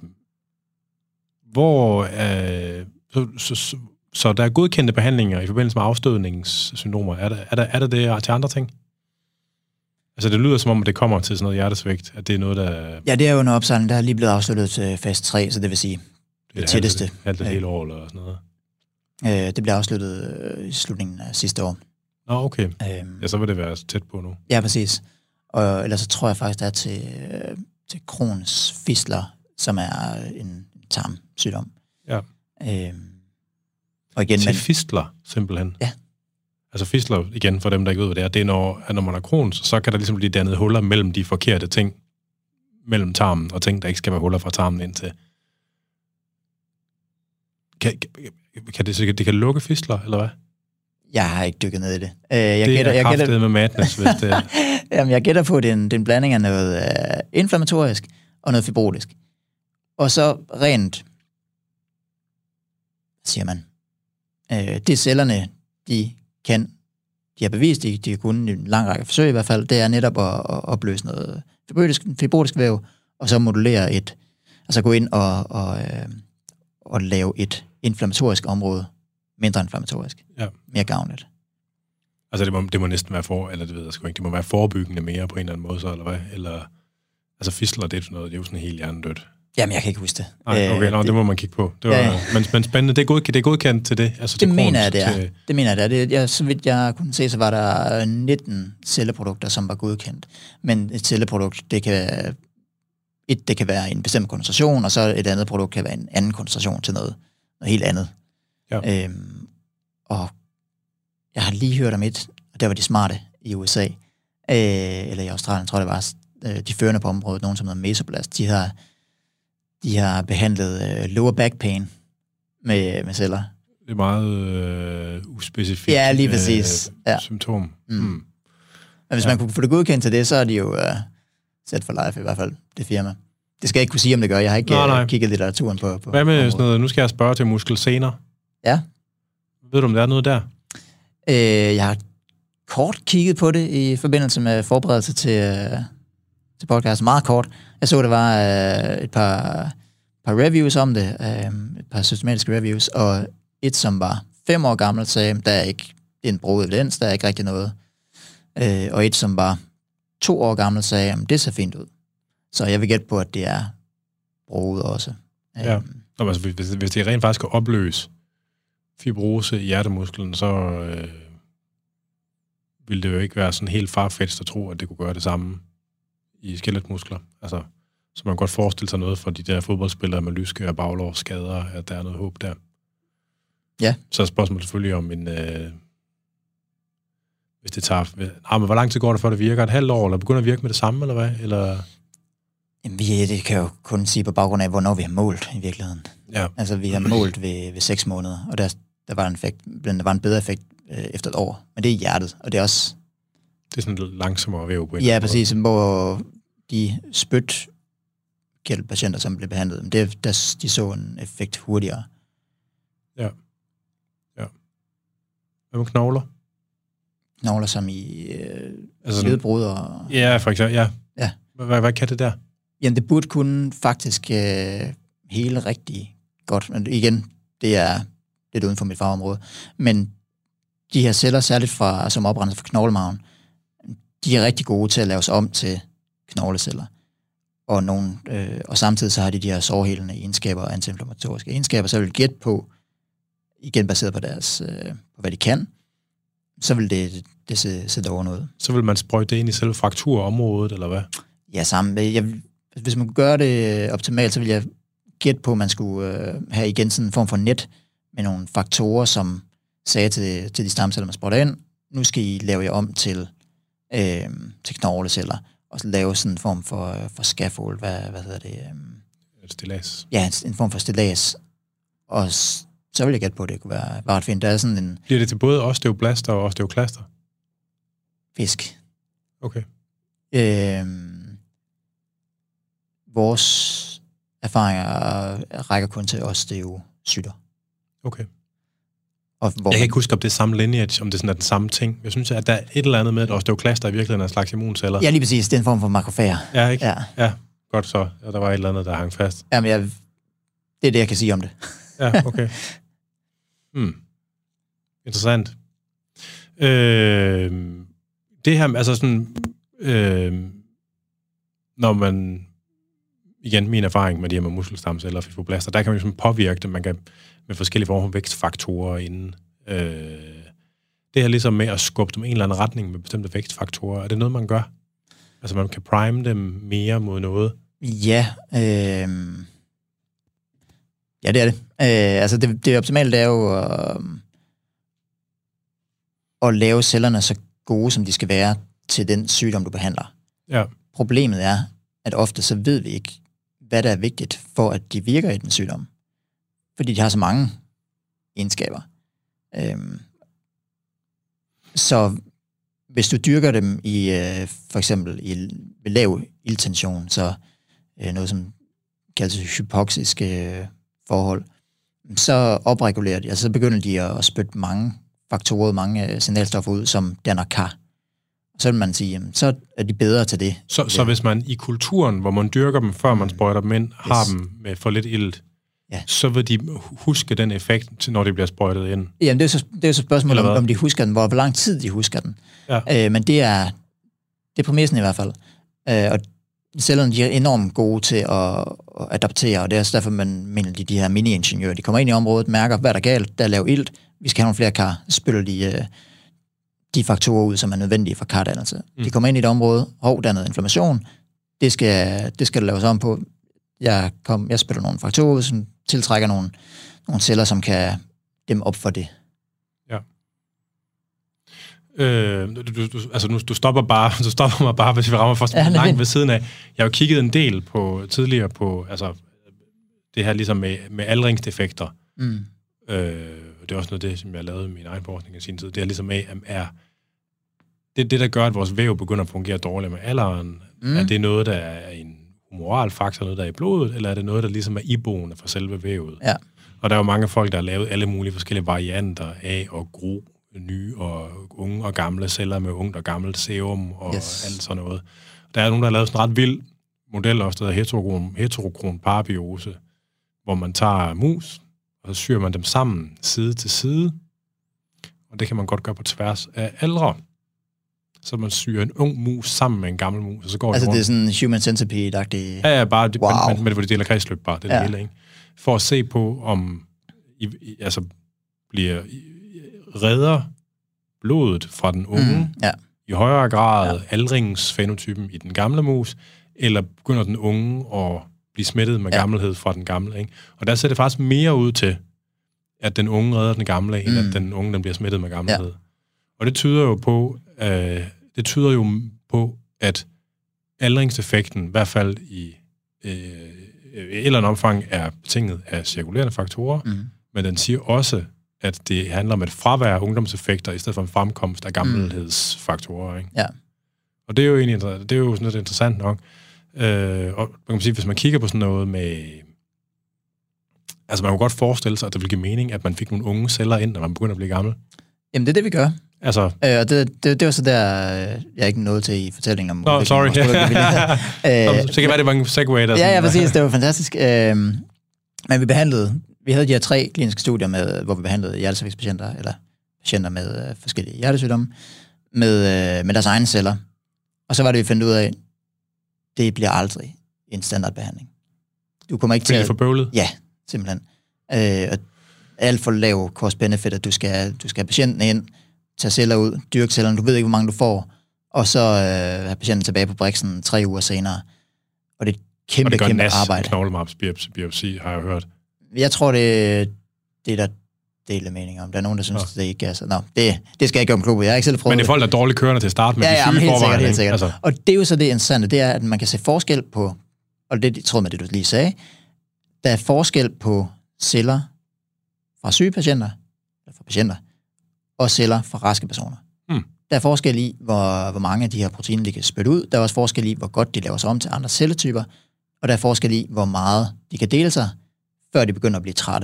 hvor øh, så, så, så, så der er godkendte behandlinger i forbindelse med afstødningssyndromer. Er der, er der, er der det til andre ting? Altså det lyder som om, at det kommer til sådan noget hjertesvigt, at det er noget, der... Ja, det er jo en opsejling, der er lige blevet afsluttet til fase tre, så det vil sige det, det tætteste. Halvt, halvt et helt år eller sådan noget? Øh, det blev afsluttet øh, i slutningen af sidste år. Nå, okay. Øhm, ja, så vil det være tæt på nu. Ja, præcis. Og ellers så tror jeg faktisk, det er til, øh, til Crohns fistler, som er en tarmsygdom. Ja. Øhm, og igen, til men, fistler, simpelthen? Ja. Altså fistler, igen, for dem, der ikke ved, hvad det er, det er, når, at når man har Crohns, så kan der ligesom blive dannet huller mellem de forkerte ting, mellem tarmen og ting, der ikke skal være huller fra tarmen ind til. Kan, kan det, det kan lukke fistler, eller hvad? Jeg har ikke dykket ned i det. Uh, jeg det gætter, er jeg kraftet gætter, med madness, hvis det er. Jamen, jeg gætter på, at det er en, det er en blanding af noget uh, inflammatorisk og noget fibrotisk. Og så rent, hvad siger man, uh, det cellerne, de kan, de har bevist, de, de har kunnet en lang række forsøg i hvert fald, det er netop at, at opløse noget fibrotisk, fibrotisk væv, og så modulere et, altså gå ind og, og, øh, og lave et inflammatorisk område mindre inflammatorisk. Ja. Mere gavnligt. Altså det må, det må næsten være for, eller det ved jeg sgu ikke, det må være forebyggende mere på en eller anden måde så, eller hvad? Eller, altså fistler, det er sådan noget, det er jo sådan helt hjernedødt. Jamen, jeg kan ikke huske det. Nej, okay, øh, nå, det, det må man kigge på. Det var, ja. men, men spændende, det er, god, det er godkendt til det? Altså det til mener jeg, det er. Til... Det mener jeg, det er. Det, jeg, så vidt jeg kunne se, så var der nitten celleprodukter, som var godkendt. Men et celleprodukt, det kan, et, det kan være en bestemt koncentration, og så et andet produkt kan være en anden koncentration til noget, noget helt andet. Ja. Øhm, og jeg har lige hørt om et, og der var de smarte i U S A, øh, eller i Australien, tror jeg det var, øh, de førende på området, nogen som hedder Mesoblast, de har, de har behandlet øh, lower back pain med, med celler. Det er meget øh, uspecifikt ja, lige præcis. Øh, ja. symptom. Mm. Mm. Men hvis ja. man kunne få det godkendt til det, så er de jo uh, set for life i hvert fald, det firma. Det skal jeg ikke kunne sige, om det gør. Jeg har ikke nej, nej. kigget litteraturen på, på hvad med sådan noget, nu skal jeg spørge til muskelsener. Ja. Ved du, om der er noget der? Øh, jeg har kort kigget på det i forbindelse med forberedelse til, uh, til podcast. Meget kort. Jeg så, det var uh, et par, par reviews om det, uh, et par systematiske reviews, og et, som var fem år gammelt, sagde, der er ikke en brugt evidens, der er ikke rigtig noget. Uh, og et, som var to år gammelt, sagde, at det ser fint ud. Så jeg vil gætte på, at det er brugt også. Ja, um, Nå, altså, hvis, hvis det rent faktisk kan opløse fibrose i hjertemusklen, så øh, ville det jo ikke være sådan helt farfetched at tro, at det kunne gøre det samme i skeletmuskler. Altså, så man kan godt forestille sig noget for de der fodboldspillere med lyske og baglårsskader, at der er noget håb der. Ja. Så er spørgsmålet selvfølgelig om en... Øh, hvis det tager... Ah, men hvor lang tid går det, før det virker? Et halvt år, eller begynder at virke med det samme, eller hvad? Eller... Jamen, vi, det kan jo kun sige på baggrund af, hvornår vi har målt i virkeligheden. Ja. Altså, vi har målt ved, ved seks måneder, og der, der, var en effekt, der var en bedre effekt øh, efter et år. Men det er i hjertet, og det er også... Det er sådan lidt langsommere væv på en ja, præcis, hvor de spytkirtelpatienter, som blev behandlet, det, der, de så en effekt hurtigere. Ja. Ja. Hvad med knogler? Knogler som i øh, altså ledbrud og... Ja, for eksempel, ja. Ja. Hvad, hvad kan det der? Jamen, det burde kunne faktisk øh, hele rigtig godt. Men igen, det er lidt uden for mit fagområde. Men de her celler, særligt fra, som oprendes fra knoglemagen, de er rigtig gode til at laves om til knogleceller. Og, nogle, øh, og samtidig så har de de her sårhelende egenskaber og antiinflammatoriske egenskaber, så vil jeg gætte på, igen baseret på deres, øh, på hvad de kan, så vil det, det se, sætte over noget. Så vil man sprøjte det ind i selve frakturområdet, eller hvad? Ja, sammen. Jeg, hvis man kunne gøre det optimalt, så vil jeg gætte på, at man skulle øh, have igen sådan en form for net med nogle faktorer, som sagde til, til de stamceller, man sprøjter ind, nu skal I lave jer om til, øh, til knogleceller, og så lave sådan en form for, for scaffold, hvad, hvad hedder det? Øh, stillads. Ja, en, en form for stillads. Og så vil jeg gætte på, at det kunne være ret fint. Der er sådan en... Bliver det til både osteoblaster og osteoklaster? Fisk. Okay. Øh, vores erfaringer rækker kun til osteocytter. Okay. Og hvor jeg kan ikke huske, om det er samme lineage, om det sådan er den samme ting. Jeg synes, at der er et eller andet med, at osteoklaster i virkeligheden er en slags immunceller. Ja, lige præcis. Det er en form for makrofager. Ja, ikke? Ja. Ja, godt så. Ja, der var et eller andet, der hang fast. Jamen, jeg, det er det, jeg kan sige om det. Ja, okay. Hmm. Interessant. Øh, det her, altså sådan, øh, når man, igen, min erfaring med de her med muskelstamceller og fibroblaster, der kan man jo sådan påvirke det, man kan med forskellige former for vækstfaktorer inden. Øh, det her ligesom med at skubbe dem i en eller anden retning med bestemte vækstfaktorer, er det noget, man gør? Altså, man kan prime dem mere mod noget? Ja, øh, ja, det er det. Øh, altså, det, det optimale, det er jo øh, at lave cellerne så gode, som de skal være til den sygdom, du behandler. Ja. Problemet er, at ofte så ved vi ikke, hvad der er vigtigt for, at de virker i den sygdom. Fordi de har så mange egenskaber. Øhm, så hvis du dyrker dem i, øh, for eksempel i ved lav ildtension, så øh, noget som kaldes hypoxiske øh, forhold, så opregulerer de, altså så begynder de at spytte mange faktorer, mange øh, signalstoffer ud, som danner kar. Så vil man sige, jamen, så er de bedre til det. Så, så hvis man i kulturen, hvor man dyrker dem, før man sprøjter dem ind, har yes. dem med for lidt ilt, ja. Så vil de huske den effekt, når de bliver sprøjtet ind? Jamen, det er så, det er så spørgsmålet, om, om de husker den, hvor, hvor lang tid de husker den. Ja. Øh, men det er, det er præmissen i hvert fald. Øh, og cellerne, de er enormt gode til at, at adaptere, og det er også derfor, man mener, de, de her mini-ingeniører, de kommer ind i området, mærker, hvad der er galt, der er lav ilt, vi skal have nogle flere kar, spytter de, øh, de faktorer ud, som er nødvendige for kardannelse. Mm. De kommer ind i et område, hov, der er noget inflammation, det skal, det skal laves om på. Jeg, kom, jeg spytter nogle faktorer ud, som tiltrækker nogle, nogle celler, som kan dem op for det. Ja. Øh, du, du, altså, nu, du, stopper bare, du stopper mig bare, hvis vi rammer først ja, langt ved siden af. Jeg har jo kigget en del på tidligere på altså, det her ligesom med, med aldringsdefekter. Mm. Øh, det er også noget af det, som jeg lavede i min egen forskning i sin tid. Det er ligesom af, er det, det, der gør, at vores væv begynder at fungere dårligt med alderen. Mm. Er det noget, der er en humoral faktor, noget, der er i blodet, eller er det noget, der ligesom er iboende for selve vævet? Ja. Og der er jo mange folk, der har lavet alle mulige forskellige varianter af at gro nye og unge og gamle celler med ungt og gammelt serum og yes. alt sådan noget. Der er nogen, der har lavet sådan en ret vild model også, der hedder heterokron, heterokron parabiose, hvor man tager mus, og så syr man dem sammen side til side, og det kan man godt gøre på tværs af aldre. Så man syr en ung mus sammen med en gammel mus, og så går altså det det er sådan en human centipede-agtig... Ja, ja, bare, det, wow. men, men hvor det deler kredsløb bare, det er ja. det hele, ikke? For at se på, om I, I, altså bliver I, redder blodet fra den unge mm, ja. i højere grad ja. aldringsfenotypen i den gamle mus, eller begynder den unge at blive smittet med ja. gammelhed fra den gamle, ikke? Og der ser det faktisk mere ud til, at den unge redder den gamle, end mm. at den unge den bliver smittet med gammelhed. Ja. Og det tyder jo på, øh, det tyder jo på, at aldringseffekten, i hvert fald i øh, et eller andet omfang, er betinget af cirkulerende faktorer, mm. men den siger også, at det handler om et fravær af ungdomseffekter, i stedet for en fremkomst af gammelhedsfaktorer, ikke? Ja. Og det er jo egentlig det er jo sådan noget interessant nok. Øh, og man kan sige, hvis man kigger på sådan noget med... Altså, man kan godt forestille sig, at det vil give mening, at man fik nogle unge celler ind, når man begynder at blive gammel. Jamen, det er det, vi gør. Altså... Øh, og det, det, det var så der, jeg er ikke nået til i fortællingen om... Nå, no, sorry. øh, så kan det være, det var en segway, der... Ja, ja, præcis. Det var fantastisk. Øh, men vi behandlede... Vi havde de her tre kliniske studier, med, hvor vi behandlede hjertesvigtspatienter, eller patienter med øh, forskellige hjertesygdomme, med, øh, med deres egne celler. Og så var det, vi fandt ud af, det bliver aldrig en standardbehandling. Du kommer ikke til at... for bøvlet? Ja, simpelthen. Øh, og alt for lav cost-benefit, at du skal, du skal have patienten ind, tage celler ud, dyrke cellerne, du ved ikke, hvor mange du får, og så øh, have patienten tilbage på briksen tre uger senere. Og det er et kæmpe, kæmpe arbejde. Og det gør næsten knoglemarvsbiopsi, har jeg hørt. Jeg tror, det, det er der deler mening om. Der er nogen, der synes, ja. det ikke er så... Nå, det, det skal jeg ikke gøre om klubben. Jeg har ikke selv prøvet det. Men det er folk, der er dårligt kørende til at starte med. Ja, de ja, syge helt forvejen, sikkert, helt sikkert. Altså. Og det er jo så det interessante, det er, at man kan se forskel på, og det tror med det, du lige sagde, der er forskel på celler fra syge patienter, eller fra patienter, og celler fra raske personer. Hmm. Der er forskel i, hvor, hvor mange af de her proteiner, de kan spytte ud. Der er også forskel i, hvor godt de laver sig om til andre celletyper. Og der er forskel i, hvor meget de kan dele sig, før de begynder at blive trætte.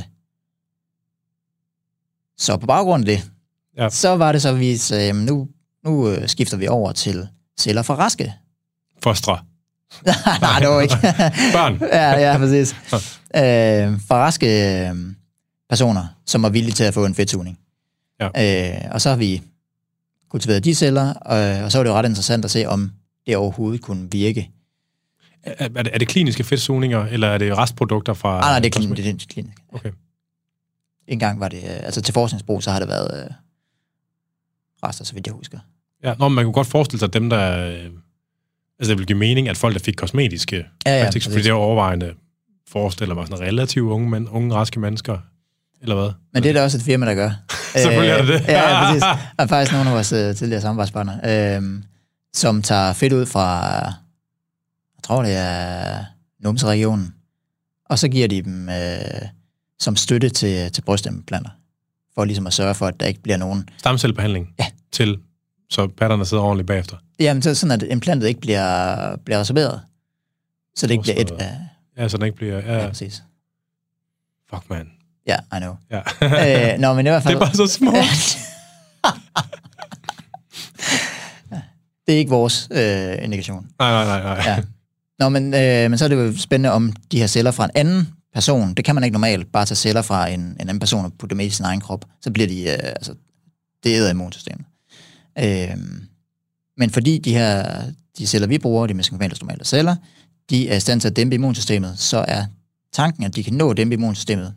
Så på baggrund af det, ja. så var det så, at vi sagde, nu, nu skifter vi over til celler fra raske. Fostre. Nej, det var ikke. Børn. ja, ja, præcis. øh, fra raske personer, som var villige til at få en fedtsugning. Ja. Øh, og så har vi kultiveret de celler, og, og så var det jo ret interessant at se, om det overhovedet kunne virke. Er, er, det, er det kliniske fedtsugninger, eller er det restprodukter fra... Nej, nej, det er, klin, det er klinisk. Okay. En gang var det... Altså til forskningsbrug, så har det været øh, rester, så vidt jeg husker. Ja, nå, man kunne godt forestille sig, at dem, der... Øh, altså det vil give mening, at folk, der fik kosmetiske... Ja, ja, fordi det er overvejende forestiller mig sådan relativt unge, men, unge raske mennesker, eller hvad? Men det er da også et firma, der gør. Selvfølgelig er det det. Ja, ja, præcis. Der er faktisk nogle af vores uh, tidligere samarbejdspartnere, øh, som tager fedt ud fra... Jeg tror, det er numseregionen. Og så giver de dem øh, som støtte til, til brystimplanter. For ligesom at sørge for, at der ikke bliver nogen... Stamcellebehandling? Ja. Til, så patterne sidder ordentligt bagefter? Jamen, så sådan, at implantet ikke bliver, bliver reserveret. Så det ikke bliver et af... Ja, så den ikke bliver... Ja, ja præcis. Fuck, man. Ja, yeah, I know. Ja. øh, nå, men i hvert fald... Det er bare så smukt. Det er ikke vores øh, indikation. Nej, nej, nej. nej. Ja. Nå, men, øh, men så er det jo spændende om de her celler fra en anden person. Det kan man ikke normalt bare tage celler fra en, en anden person og putte dem i sin egen krop. Så bliver de, øh, altså, det æder immunsystemet. Øh, men fordi de her de celler, vi bruger, de mesenkymale celler, de er i stand til at dæmpe immunsystemet, så er tanken, at de kan nå at dæmpe immunsystemet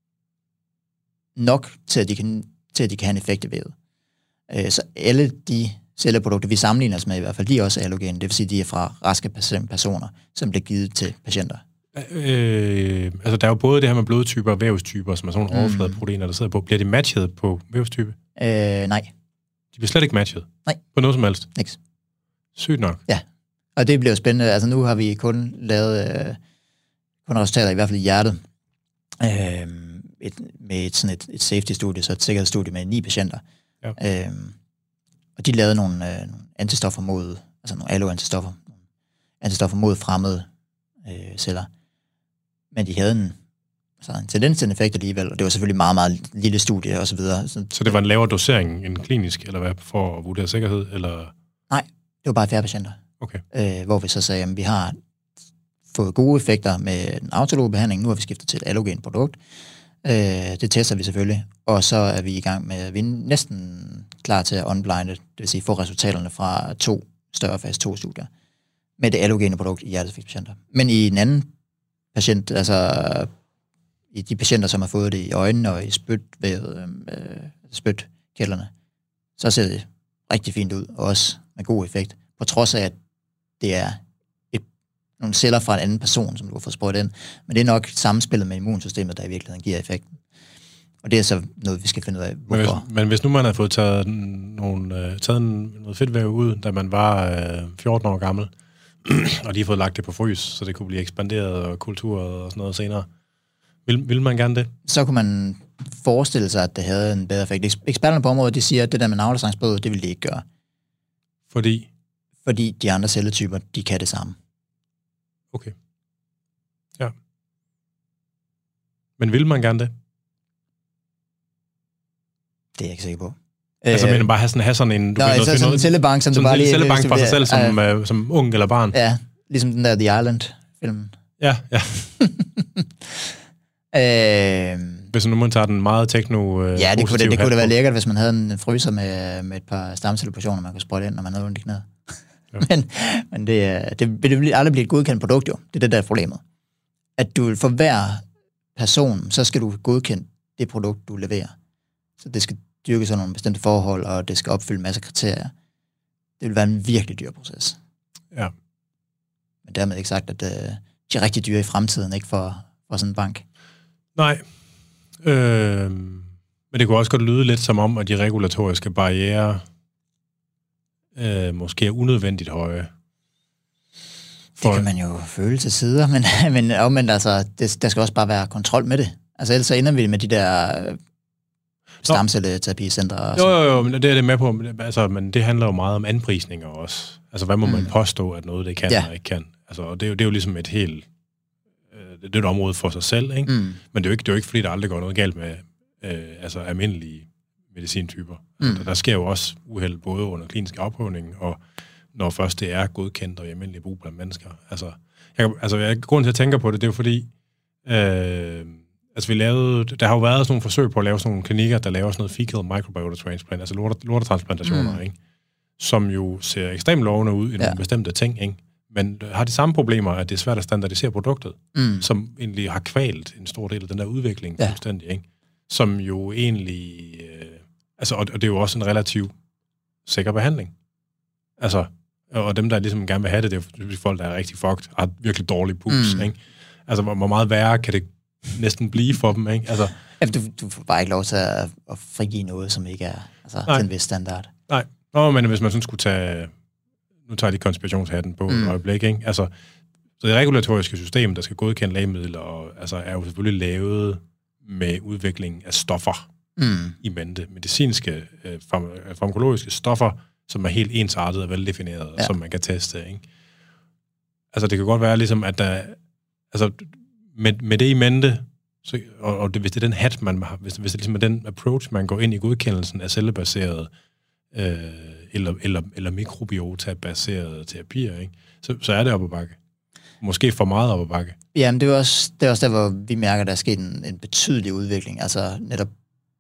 nok til, at de kan, til, at de kan have en effekt i vævet. Øh, så alle de celleprodukter, vi sammenligner os med i hvert fald, de er også allogene. Det vil sige, de er fra raske personer, som bliver givet til patienter. Øh, altså, der er jo både det her med blodtyper og vævstyper, som er sådan nogle mm. overfladeproteiner, der sidder på. Bliver de matchet på vævstype? Øh, nej. bliver slet ikke matchet? Nej. På noget som helst? Niks. Sygt nok. Ja, og det bliver jo spændende. Altså nu har vi kun lavet øh, kun resultater, i hvert fald i hjertet, øh, et, med et, sådan et, et safety-studie, så et sikkerhedsstudie med ni patienter. Ja. Øh, og de lavede nogle, øh, nogle antistoffer mod, altså nogle allo-antistoffer, antistoffer mod fremmede øh, celler. Men de havde en, altså en tendens til en effekt alligevel, og det var selvfølgelig meget, meget lille studie og så videre. Så, så det var en lavere dosering end klinisk, eller hvad, for at vurdere sikkerhed, eller? Nej, det var bare færre patienter. Okay. Øh, hvor vi så sagde, at vi har fået gode effekter med den autologbehandling, nu har vi skiftet til et allogen produkt. Øh, det tester vi selvfølgelig, og så er vi i gang med, vi er næsten klar til at unblinde, det vil sige få resultaterne fra to større fase to studier med det allogene produkt i hjertesvigtpatienter. Men i en anden patient, altså i de patienter, som har fået det i øjnene og i spyt ved øh, spytkælderne, så ser det rigtig fint ud, og også med god effekt, på trods af, at det er et, nogle celler fra en anden person, som du har fået sprøjtet ind, men det er nok samspillet med immunsystemet, der i virkeligheden giver effekten. Og det er så noget, vi skal finde ud af, hvorfor. Men hvis, men hvis nu man havde fået taget, nogle, øh, taget noget fedtvæv ud, da man var øh, fjorten år gammel, og de har fået lagt det på frys, så det kunne blive ekspanderet og kulturet og sådan noget senere, vil, vil man gerne det? Så kunne man forestille sig, at det havde en bedre effekt. Eksperterne på området, de siger, at det der med navlesangsblod, det vil de ikke gøre. Fordi? Fordi de andre celletyper, de kan det samme. Okay. Ja. Men vil man gerne det? Det er jeg ikke sikker på. Altså, men bare have sådan, have sådan en... Du Nå, altså sådan noget, en cellebank, som du bare lige... Sådan en cellebank for sig selv, som, øh, som ung eller barn. Ja, ligesom den der The Island-filmen. Ja, ja. øh, hvis nu man tager den meget tekno... Øh, ja, det kunne det, det kunne da være lækkert, hvis man havde en fryser med, med et par stamcelleportioner, man kunne sprøjte ind, når man havde ondt i knæet. Ja. men men det, det, det vil aldrig blive et godkendt produkt, jo. Det er det, der er problemet. At du for hver person, så skal du godkende det produkt, du leverer. Så det skal dyrkes under nogle bestemte forhold, og det skal opfylde en masse kriterier. Det vil være en virkelig dyr proces. Ja. Men dermed ikke sagt, at uh, de er rigtig dyre i fremtiden, ikke for, for sådan en bank. Nej. Øh, men det kunne også godt lyde lidt som om, at de regulatoriske barrierer øh, måske er unødvendigt høje. For... Det kan man jo føle til sider, men, men omvendt, altså, det, der skal også bare være kontrol med det. Altså ellers så ender vi med de der stamcelleterapicentre. Jo, jo, jo, men det er det med på. Altså, men det handler jo meget om anprisninger også. Altså, hvad må mm. man påstå, at noget det kan ja. eller ikke kan? Altså, og det er, jo, det er jo ligesom et helt... Øh, det er et område for sig selv, ikke? Mm. Men det er, jo ikke, det er jo ikke, fordi der aldrig går noget galt med øh, altså, almindelige medicintyper. Mm. Altså, der, der sker jo også uheld både under klinisk afprøvning, og når først det er godkendt og i almindelig brug blandt mennesker. Altså, jeg, altså jeg, grunden til at tænke på det, det er jo fordi... Øh, Altså vi lavede, der har jo været sådan nogle forsøg på at lave sådan nogle klinikker, der laver sådan noget fecal microbiota transplant, altså lorte, lortetransplantationer, mm. ikke? Som jo ser ekstremt lovende ud i nogle ja. bestemte ting, ikke? Men har de samme problemer, at det er svært at standardisere produktet, mm. som egentlig har kvalt en stor del af den der udvikling ja. fuldstændig, ikke? Som jo egentlig, øh, altså, og, og det er jo også en relativt sikker behandling. Altså, og dem, der ligesom gerne vil have det, det er jo folk, der er rigtig fucked, har virkelig dårlig puls, mm. ikke? Altså, hvor meget værre kan det næsten blive for dem, ikke? Altså, Jamen, du, du får bare ikke lov til at, at frigive noget, som ikke er altså, til en vis standard. Nej, Nå, men hvis man sådan skulle tage... Nu tager de konspirationshatten på mm. et øjeblik, ikke? Altså, så det regulatoriske system, der skal godkende lægemidler, og, altså, er jo selvfølgelig lavet med udvikling af stoffer mm. i mente. Medicinske, øh, farm- farmakologiske stoffer, som er helt ensartet og veldefineret, ja. som man kan teste, ikke? Altså, det kan godt være ligesom, at der... Altså, Med, med det i mente, så, og, og det, hvis det er den hat, man har, hvis, hvis det ligesom er den approach, man går ind i godkendelsen af cellebaseret øh, eller, eller, eller mikrobiota-baseret terapier, ikke? Så, så er det op ad bakke. Måske for meget op ad bakke. Jamen, det er også, det er også der, hvor vi mærker, der er sket en, en betydelig udvikling, altså netop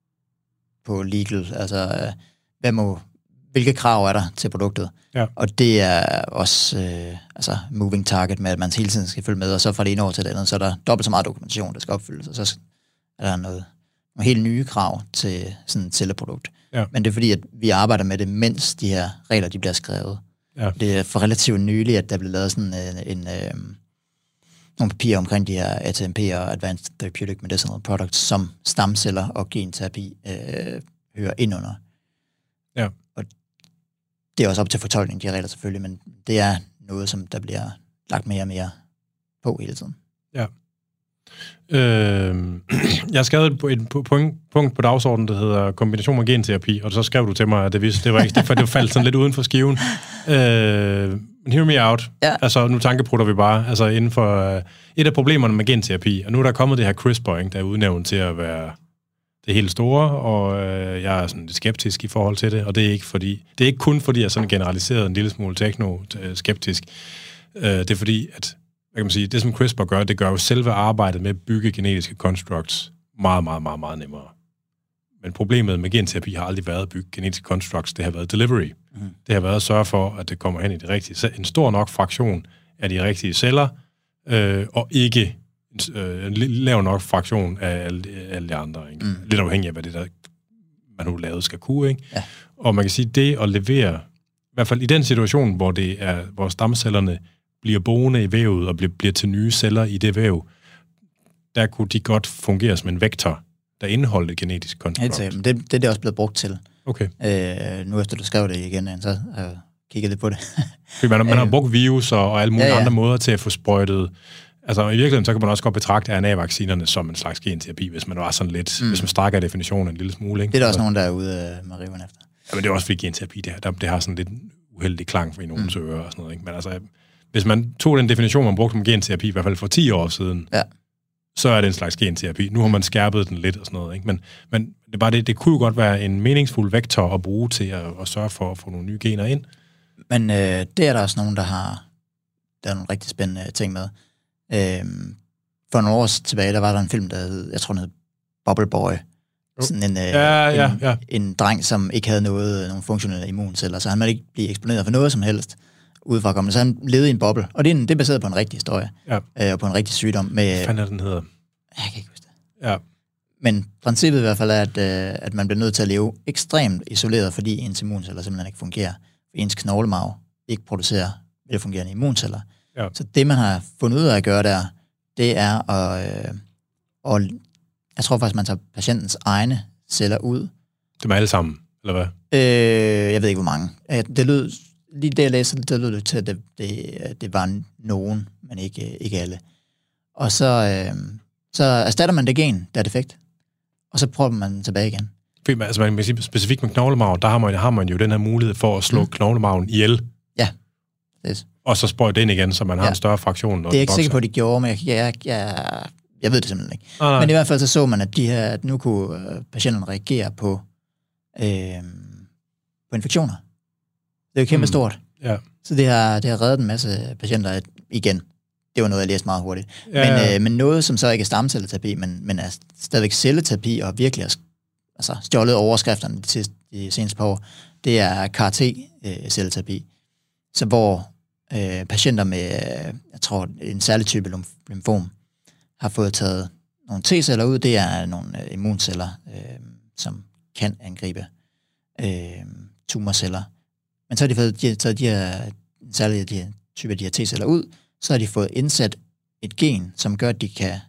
på legal, altså hvad må, hvilke krav er der til produktet? Ja. Og det er også øh, altså moving target med, at man hele tiden skal følge med, og så fra det ene år til det andet, så er der dobbelt så meget dokumentation, der skal opfyldes, og så er der noget, nogle helt nye krav til sådan et celleprodukt. Ja. Men det er fordi, at vi arbejder med det, mens de her regler de bliver skrevet. Ja. Det er for relativt nyligt, at der blev lavet sådan en, en, øh, nogle papirer omkring de her A T M P og Advanced Therapeutic Medicinal Products, som stamceller og genterapi øh, hører ind under. Ja. Og det er også op til fortolkning, de regler selvfølgelig, men det er noget, som der bliver lagt mere og mere på hele tiden. Ja. Øh, jeg skrev et, et punkt, punkt på dagsordenen, der hedder kombination med genterapi, og så skrev du til mig, at det, vidste, det var ikke det, for det faldt sådan lidt uden for skiven. Øh, hear me out. Ja. Altså, nu tankeprutter vi bare. Altså, inden for uh, et af problemerne med genterapi, og nu er der kommet det her CRISPR, ikke, der er udnævnt til at være det helt store, og øh, jeg er sådan lidt skeptisk i forhold til det, og det er ikke fordi, det er ikke kun fordi, jeg er sådan generaliseret en lille smule tekno-skeptisk. Øh, det er fordi, at hvad kan man sige, det som CRISPR gør, det gør jo selve arbejdet med at bygge genetiske constructs meget, meget, meget, meget nemmere. Men problemet med genterapi har aldrig været at bygge genetiske constructs, det har været delivery. Mm. Det har været at sørge for, at det kommer hen i det rigtige, en stor nok fraktion af de rigtige celler, øh, og ikke øh, en lav nok fraktion af alle, alle de andre. Ikke? Mm. Lidt afhængig af, hvad det der, man nu lavet skal kunne. Ikke? Ja. Og man kan sige, det at levere, i hvert fald i den situation, hvor, det er, hvor stamcellerne bliver boende i vævet og bliver, bliver til nye celler i det væv, der kunne de godt fungere som en vektor, der indeholder et genetisk konstrukt. Det, det, det er det også blevet brugt til. Okay. Øh, nu efter du skrev det igen, så har jeg kigget lidt på det. man, man har brugt virus og, og alle mulige ja, ja. andre måder til at få sprøjtet. Altså i virkeligheden, så kan man også godt betragte R N A-vaccinerne som en slags genterapi, hvis man var sådan lidt, mm. hvis man strækker definitionen en lille smule. Ikke? Det er der også nogen, der er ude med riven efter. Ja, men det er også fordi genterapi, det, der, det har sådan lidt uheldig klang for i nogens mm. ører og sådan noget. Ikke? Men altså, hvis man tog den definition, man brugte som genterapi, i hvert fald for ti år siden, ja. så er det en slags genterapi. Nu har man skærpet den lidt og sådan noget. Ikke? Men, men det, er bare det, det kunne jo godt være en meningsfuld vektor at bruge til at, at sørge for at få nogle nye gener ind. Men øh, det er der også nogen, der har der er nogle rigtig spændende ting med. Øh, for nogle år tilbage, der var der en film, der hed, jeg tror, den hed Bubble Boy. Sådan en, ja, ja, ja. En, en dreng, som ikke havde noget, nogle funktionelle immunceller, så han måtte ikke blive eksponeret for noget som helst udefra kommende. Så han levede i en boble. Og det er, en, det er baseret på en rigtig historie. Ja. Øh, og på en rigtig sygdom. Med, hvad fanden er den hedder? Jeg kan ikke huske det. Ja. Men princippet i hvert fald er, at, øh, at man bliver nødt til at leve ekstremt isoleret, fordi ens immunceller simpelthen ikke fungerer. Ens knoglemarv ikke producerer velfungerende immunceller. Ja. Så det, man har fundet ud af at gøre der, det er at... Øh, og jeg tror faktisk, man tager patientens egne celler ud. Det er alle sammen, eller hvad? Øh, jeg ved ikke, hvor mange. Det lød... Lige det, jeg læste, det lød det til, at det, det, det var nogen, men ikke, ikke alle. Og så, øh, så erstatter man det gen, der er defekt, og så prøver man tilbage igen. Altså man kan sige, specifikt med knoglemarv, der har man, har man jo den her mulighed for at slå mm. knoglemarven ihjel. Ja. Yes. Og så sprøjte den igen, så man har ja. en større fraktion. Det er jeg ikke sikker på, at de gjorde, men jeg, jeg, jeg, jeg ved det simpelthen ikke. Ah, men i hvert fald så så man, at, de her, at nu kunne øh, patienterne reagere på, øh, på infektioner. Det er jo kæmpe stort. Mm. Ja. Så det har, det har reddet en masse patienter igen. Det var noget, jeg læste meget hurtigt. Ja, men, ja. Øh, men noget, som så ikke er stamcelleterapi, men, men er stadigvæk celleterapi, og virkelig er altså, stjålet overskrifterne de, de seneste par år, det er C A R T-celleterapi. Øh, så hvor øh, patienter med, øh, jeg tror, en særlig type lymfom, har fået taget nogle T-celler ud. Det er nogle øh, immunceller, øh, som kan angribe øh, tumorceller. Men så har de fået de har taget de her, særligt de her typer af de her T-celler ud, så har de fået indsat et gen, som gør, at de kan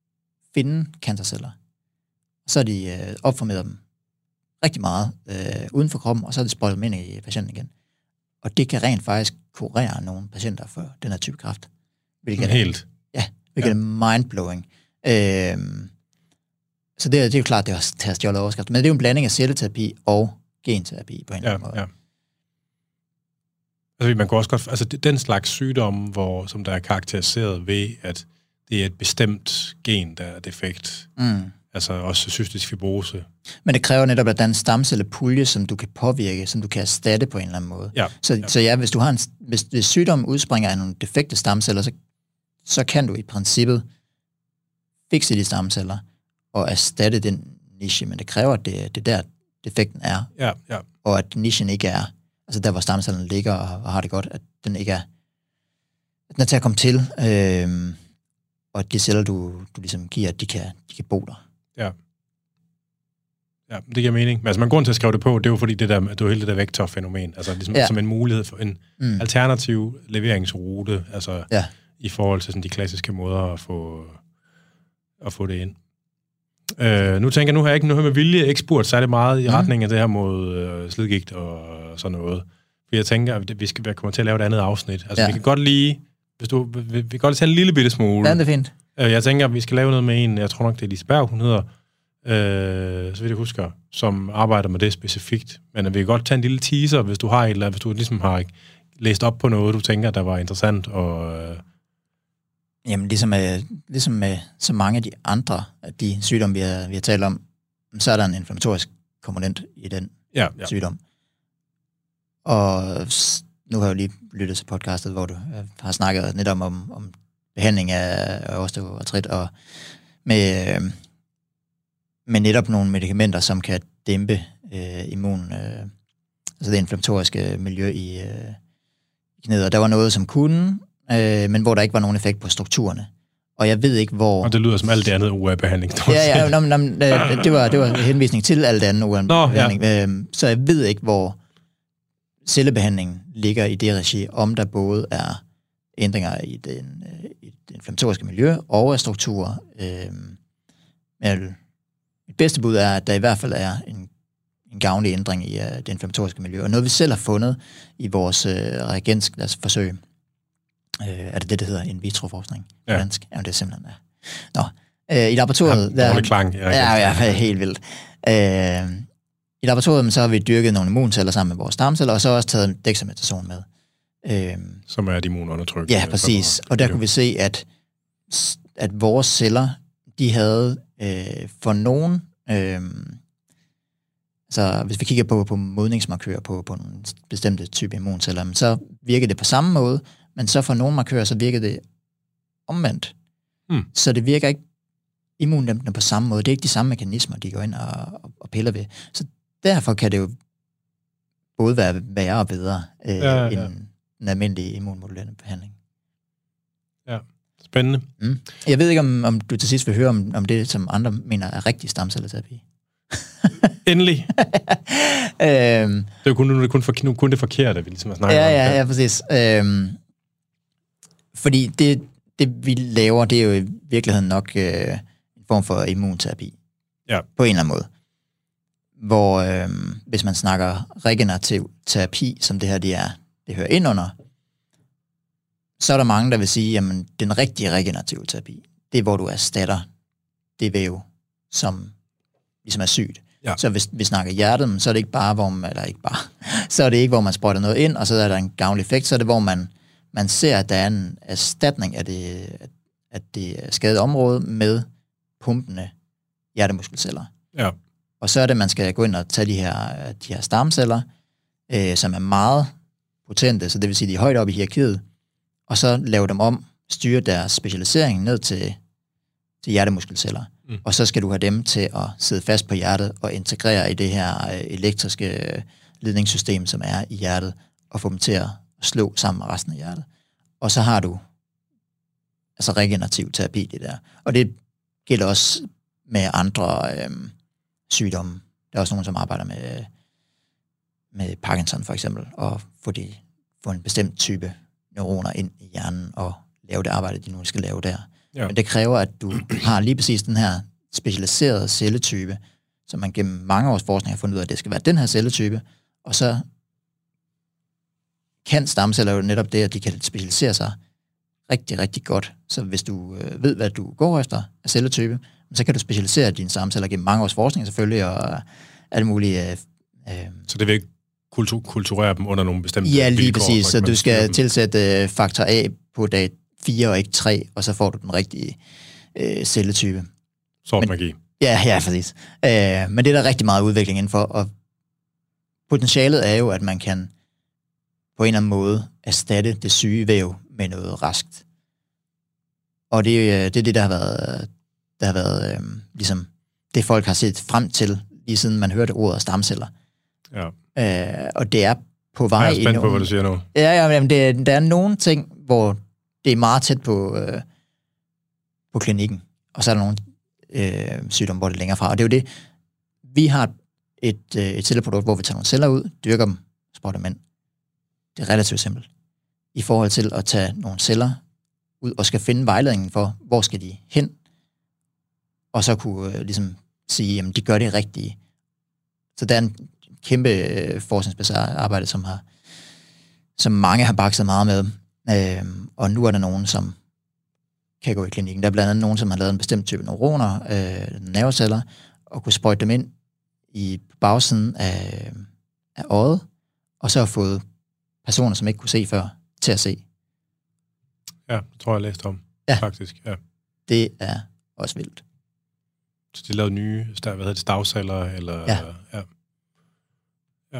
finde cancerceller. Så har de øh, opformeret dem rigtig meget øh, uden for kroppen, og så har de sprøjtet dem ind i patienten igen. Og det kan rent faktisk kurere nogle patienter for den her type kræft. Hvilket Helt? Er, ja, hvilket ja. er mindblowing. Øh, så det er, det er jo klart, det er også stjålet overskrift. Men det er jo en blanding af celleterapi og genterapi på en eller anden ja, måde. Ja. Altså, man kan også godt, altså den slags sygdomme, hvor, som der er karakteriseret ved, at det er et bestemt gen, der er defekt. Mm. Altså også cystisk fibrose. Men det kræver netop, at der er en stamcellepulje, som du kan påvirke, som du kan erstatte på en eller anden måde. Ja. Så, ja. så ja, hvis du har en, hvis, hvis sygdommen udspringer af nogle defekte stamceller, så, så kan du i princippet fikse de stamceller og erstatte den niche, men det kræver, at det, det der defekten er. Ja, ja. Og at nichen ikke er, altså der, hvor stamcellerne ligger og, og har det godt, at den ikke er, at den er til at komme til, øh, og at de celler, du, du ligesom giver, de kan, de kan bo der. Ja. Ja, det giver mening. Men altså, man grund til at skrive det på, det er jo fordi, det der, det er jo hele det der vektorfænomen, altså ligesom ja. som en mulighed for en mm. alternativ leveringsrute, altså ja. i forhold til sådan de klassiske måder at få, at få det ind. Øh, nu tænker jeg, nu har jeg ikke noget med vilje ikke spurgt særlig meget i mm. retning af det her mod øh, slidgigt og sådan noget. For jeg tænker, at vi skal være kommer til at lave et andet afsnit. Altså, ja. vi kan godt lige... Hvis du, vi, vi kan godt tage en lille bitte smule. Ja, det er fint. Jeg tænker, at vi skal lave noget med en, jeg tror nok, det er Lise Berg, hun hedder, øh, så vidt jeg husker, som arbejder med det specifikt. Men vi kan godt tage en lille teaser, hvis du har et eller andet, hvis du ligesom har læst op på noget, du tænker, der var interessant. Og, øh... Jamen, ligesom med, ligesom med så mange af de andre af de sygdomme, vi har, vi har talt om, så er der en inflammatorisk komponent i den ja, ja. sygdom. Og nu har jeg jo lige lyttet til podcastet, hvor du har snakket netop om, om behandling af osteoartrit, og med, øh, med netop nogle medicamenter, som kan dæmpe øh, immun, øh, altså det inflammatoriske miljø i, øh, i knæet. Og der var noget, som kunne, øh, men hvor der ikke var nogen effekt på strukturerne. Og jeg ved ikke, hvor... Og det lyder som alt det andet U A-behandling. Ja, ja, nå, nå, det, var, det var henvisning til alt det andet U A-behandling. Ja. Øh, så jeg ved ikke, hvor cellebehandlingen ligger i det regi, om der både er ændringer i, den, i det inflammatoriske miljø og af strukturer. Øh, men mit bedste bud er, at der i hvert fald er en, en gavnlig ændring i uh, det inflammatoriske miljø. Og noget, vi selv har fundet i vores uh, reagensglasforsøg, uh, er det det, der hedder in vitro-forskning på ja. dansk? Ja, det er simpelthen... Ja. Nå, uh, i laboratoriet... Ja, dårlig klang. Ja, ja, helt vildt. Uh, I laboratoriet så har vi dyrket nogle immunceller sammen med vores stamceller, og så også taget dexamethason med. Øhm, Som er et immunundertryk. Ja, præcis. Og der kunne vi se, at, at vores celler, de havde øh, for nogen, øh, altså hvis vi kigger på, på modningsmarkører på, på en bestemte type immunceller, så virker det på samme måde, men så for nogle markører, så virker det omvendt. Hmm. Så det virker ikke immundæmpende på samme måde. Det er ikke de samme mekanismer, de går ind og, og, og piller ved. Så derfor kan det jo både være værre og bedre øh, ja, ja, ja. end en almindelig immunmodulerende behandling. Ja, spændende. Mm. Jeg ved ikke, om, om du til sidst vil høre om, om det, som andre mener er rigtig stamcelleterapi. Endelig. øhm, det er kun, nu, er det kun, for, nu kun det forkerte, vi ligesom har snakket ja, om. Ja, ja, præcis. Øhm, fordi det, det, vi laver, det er jo i virkeligheden nok øh, en form for immunterapi. Ja. På en eller anden måde. Hvor øh, hvis man snakker regenerativ terapi, som det her det er, det hører ind under, så er der mange, der vil sige, jamen den rigtige regenerative terapi, det er, hvor du erstatter det væv, som ligesom er sygt. Ja. Så hvis vi snakker hjertet, så er det ikke bare, hvor man, eller ikke bare, så er det ikke, hvor man sprøjter noget ind, og så er der en gavnlig effekt, så er det, hvor man, man ser, at der er en erstatning af det, af det skadede område med pumpende hjertemuskelceller. Ja. Og så er det, at man skal gå ind og tage de her, de her stamceller, øh, som er meget potente, så det vil sige, de er højt oppe i hierarkiet, og så lave dem om, styre deres specialisering ned til, til hjertemuskelceller. Mm. Og så skal du have dem til at sidde fast på hjertet og integrere i det her øh, elektriske ledningssystem, som er i hjertet, og få dem til at slå sammen med resten af hjertet. Og så har du altså regenerativ terapi, det der. Og det gælder også med andre øh, sygdomme. Der er også nogen, som arbejder med, med Parkinson for eksempel, og få, de, få en bestemt type neuroner ind i hjernen og lave det arbejde, de nu skal lave der. Ja. Men det kræver, at du har lige præcis den her specialiserede celletype, som man gennem mange års forskning har fundet ud af, at det skal være den her celletype, og så kan stamceller jo netop det, at de kan specialisere sig rigtig, rigtig godt. Så hvis du øh, ved, hvad du går efter af celletype, så kan du specialisere dine stamceller gennem mange års forskning selvfølgelig, og alle mulige... Øh, øh, så det vil ikke kultur- kulturere dem under nogle bestemte ja, lige vilkår, præcis. Så du skal dem. tilsætte faktor A på dag fire og ikke tre, og så får du den rigtige øh, celletype. Sort men, magi. Ja, ja, præcis. Øh, men det er der rigtig meget udvikling indenfor, og potentialet er jo, at man kan på en eller anden måde erstatte det syge væv med noget raskt. Og det, det er det, der har været, der har været øh, ligesom det, folk har set frem til, lige siden man hørte ordet stamceller. Ja. Øh, og det er på vej... Jeg er spændt på, hvad du siger nu. Ja, ja, men det, der er nogle ting, hvor det er meget tæt på, øh, på klinikken, og så er der nogle øh, sygdomme, hvor det er længere fra. Og det er jo det, vi har et, øh, et celleprodukt, hvor vi tager nogle celler ud, dyrker dem, sprøjter dem ind. Det er relativt simpelt. I forhold til at tage nogle celler ud og skal finde vejledningen for, hvor skal de hen, og så kunne øh, ligesom sige, jamen de gør det rigtige. Så der er en kæmpe øh, forskningsbaseret arbejde, som har som mange har bakset meget med. Øh, og nu er der nogen, som kan gå i klinikken. Der er blandt andet nogen, som har lavet en bestemt type neuroner, øh, nerveceller, og kunne sprøjte dem ind i bagsiden af, af øjet, og så har fået personer, som ikke kunne se før, til at se. Ja, det tror jeg, jeg læste om, ja. faktisk. Ja. Det er også vildt. Så de lavede nye, hvad hedder det, stavceller, eller... Ja. ja. Ja.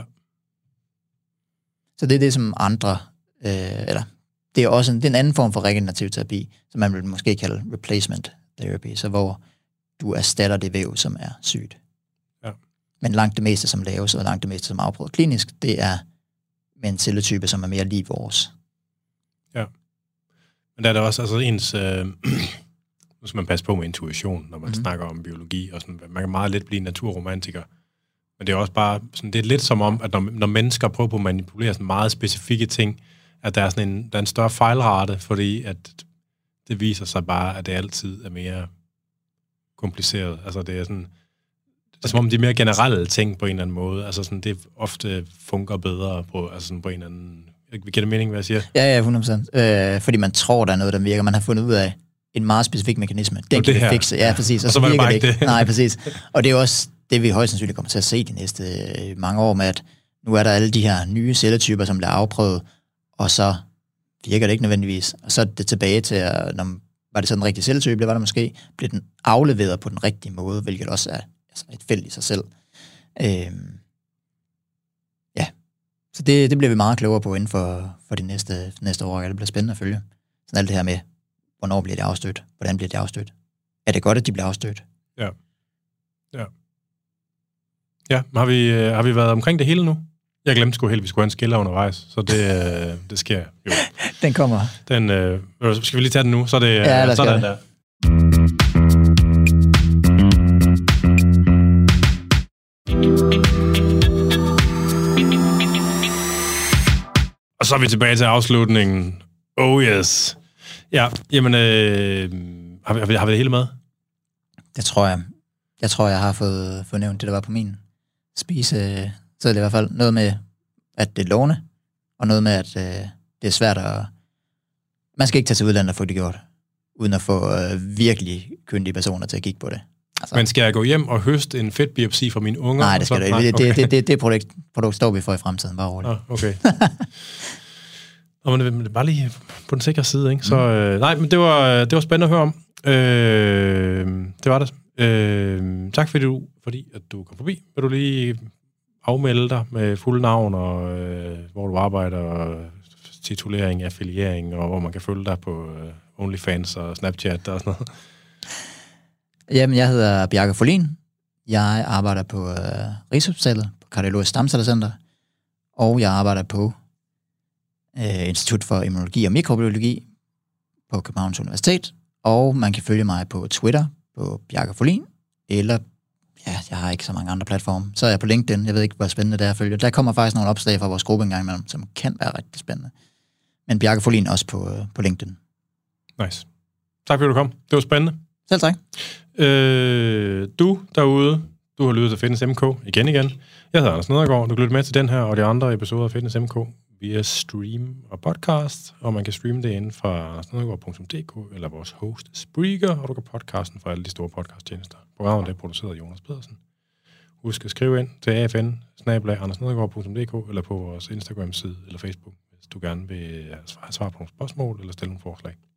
Så det er det, som andre, øh, eller det er også en, det er en anden form for regenerativ terapi, som man vil måske kalde replacement therapy, så hvor du erstatter det væv, som er sygt. Ja. Men langt det meste, som laves, og langt det meste, som er afprøvet klinisk, det er med en celletype, som er mere lige vores. Ja. Men der er der også altså ens... Øh, nu skal man passe på med intuition, når man mm-hmm. snakker om biologi, og sådan, man kan meget let blive naturromantiker. Men det er også bare, sådan, det er lidt som om, at når, når mennesker prøver på at manipulere sådan meget specifikke ting, at der er sådan en, der er en større fejlrate, fordi at det viser sig bare, at det altid er mere kompliceret. Altså det er sådan, det er som om de mere generelle ting på en eller anden måde, altså sådan, det ofte fungerer bedre på, altså sådan på en eller anden... Vi giver det mening, hvad jeg siger? Ja, ja, hundrede procent. Øh, fordi man tror, der er noget, der virker. Man har fundet ud af en meget specifik mekanisme. Den kan vi fikse. Ja, præcis. Og, og så, så virker det ikke. Det. Nej, præcis. Og det er også det, vi højst sandsynligt kommer til at se de næste mange år med, at nu er der alle de her nye celletyper, som bliver afprøvet, og så virker det ikke nødvendigvis. Og så er det tilbage til, at når, var det så den rigtige celletype, det var det måske, blev den afleveret på den rigtige måde, hvilket også er altså et felt i sig selv. Øhm, ja, så det, det bliver vi meget klogere på inden for, for de næste, næste år, og det bliver spændende at følge. Sådan alt det her med, hvornår bliver det afstødt? Hvordan bliver det afstødt? Er det godt, at de bliver afstødt? Ja. Ja. Ja, har vi, øh, har vi været omkring det hele nu? Jeg glemte sgu helt, at vi skulle have en skiller undervejs, så det, øh, det sker jo. Den kommer. Den, øh, skal vi lige tage den nu? Så er det ja, øh, sådan der. Og så er vi tilbage til afslutningen. Oh yes. Ja, jamen, øh, har, vi, har, vi, har vi det hele med? Det tror jeg. Jeg tror, jeg har fået, fået nævnt det, der var på min spise. Så er det i hvert fald noget med, at det er lovende, og noget med, at øh, det er svært at... Man skal ikke tage til udlandet og få det gjort, uden at få øh, virkelig kyndige personer til at kigge på det. Altså. Men skal jeg gå hjem og høste en fedtbiopsi fra mine unger? Nej, det skal du ikke. Det, okay. det, det, det, det produkt, produkt står vi for i fremtiden, bare roligt. Ah, okay. Nå, men det er bare lige på den sikre side, ikke? Så øh, nej, men det var, det var spændende at høre om. Øh, det var det. Øh, tak fordi du, fordi at du kom forbi. Vil du lige afmelde dig med fuld navn, og øh, hvor du arbejder, og titulering, affiliering, og hvor man kan følge dig på øh, OnlyFans og Snapchat og sådan noget? Jamen, jeg hedder Bjarke Folin. Jeg arbejder på øh, Rigshospitalet, på Kardiologisk Stamcellecenter, og jeg arbejder på øh, Institut for Immunologi og Mikrobiologi på Københavns Universitet, og man kan følge mig på Twitter på Bjarke Folin, eller ja, jeg har ikke så mange andre platforme. Så er jeg på LinkedIn. Jeg ved ikke, hvor spændende det er at følge. Der kommer faktisk nogle opslag fra vores gruppe en gang imellem, som kan være rigtig spændende. Men Bjarke Folin også på, øh, på LinkedIn. Nice. Tak fordi du kom. Det var spændende. Selv tak. Øh, du derude, du har lyttet til Fitness M K igen igen. Jeg hedder Anders Nedergaard. Du kan lytte med til den her og de andre episoder af Fitness M K via stream og podcast, og man kan streame det inden fra andersnedergaard punktum d k eller vores host Spreaker, og du kan podcasten fra alle de store podcasttjenester. Programmet er produceret af Jonas Pedersen. Husk at skrive ind til a f n bindestreg andersnedergaard punktum d k eller på vores Instagram-side eller Facebook, hvis du gerne vil have svar på nogle spørgsmål eller stille nogle forslag.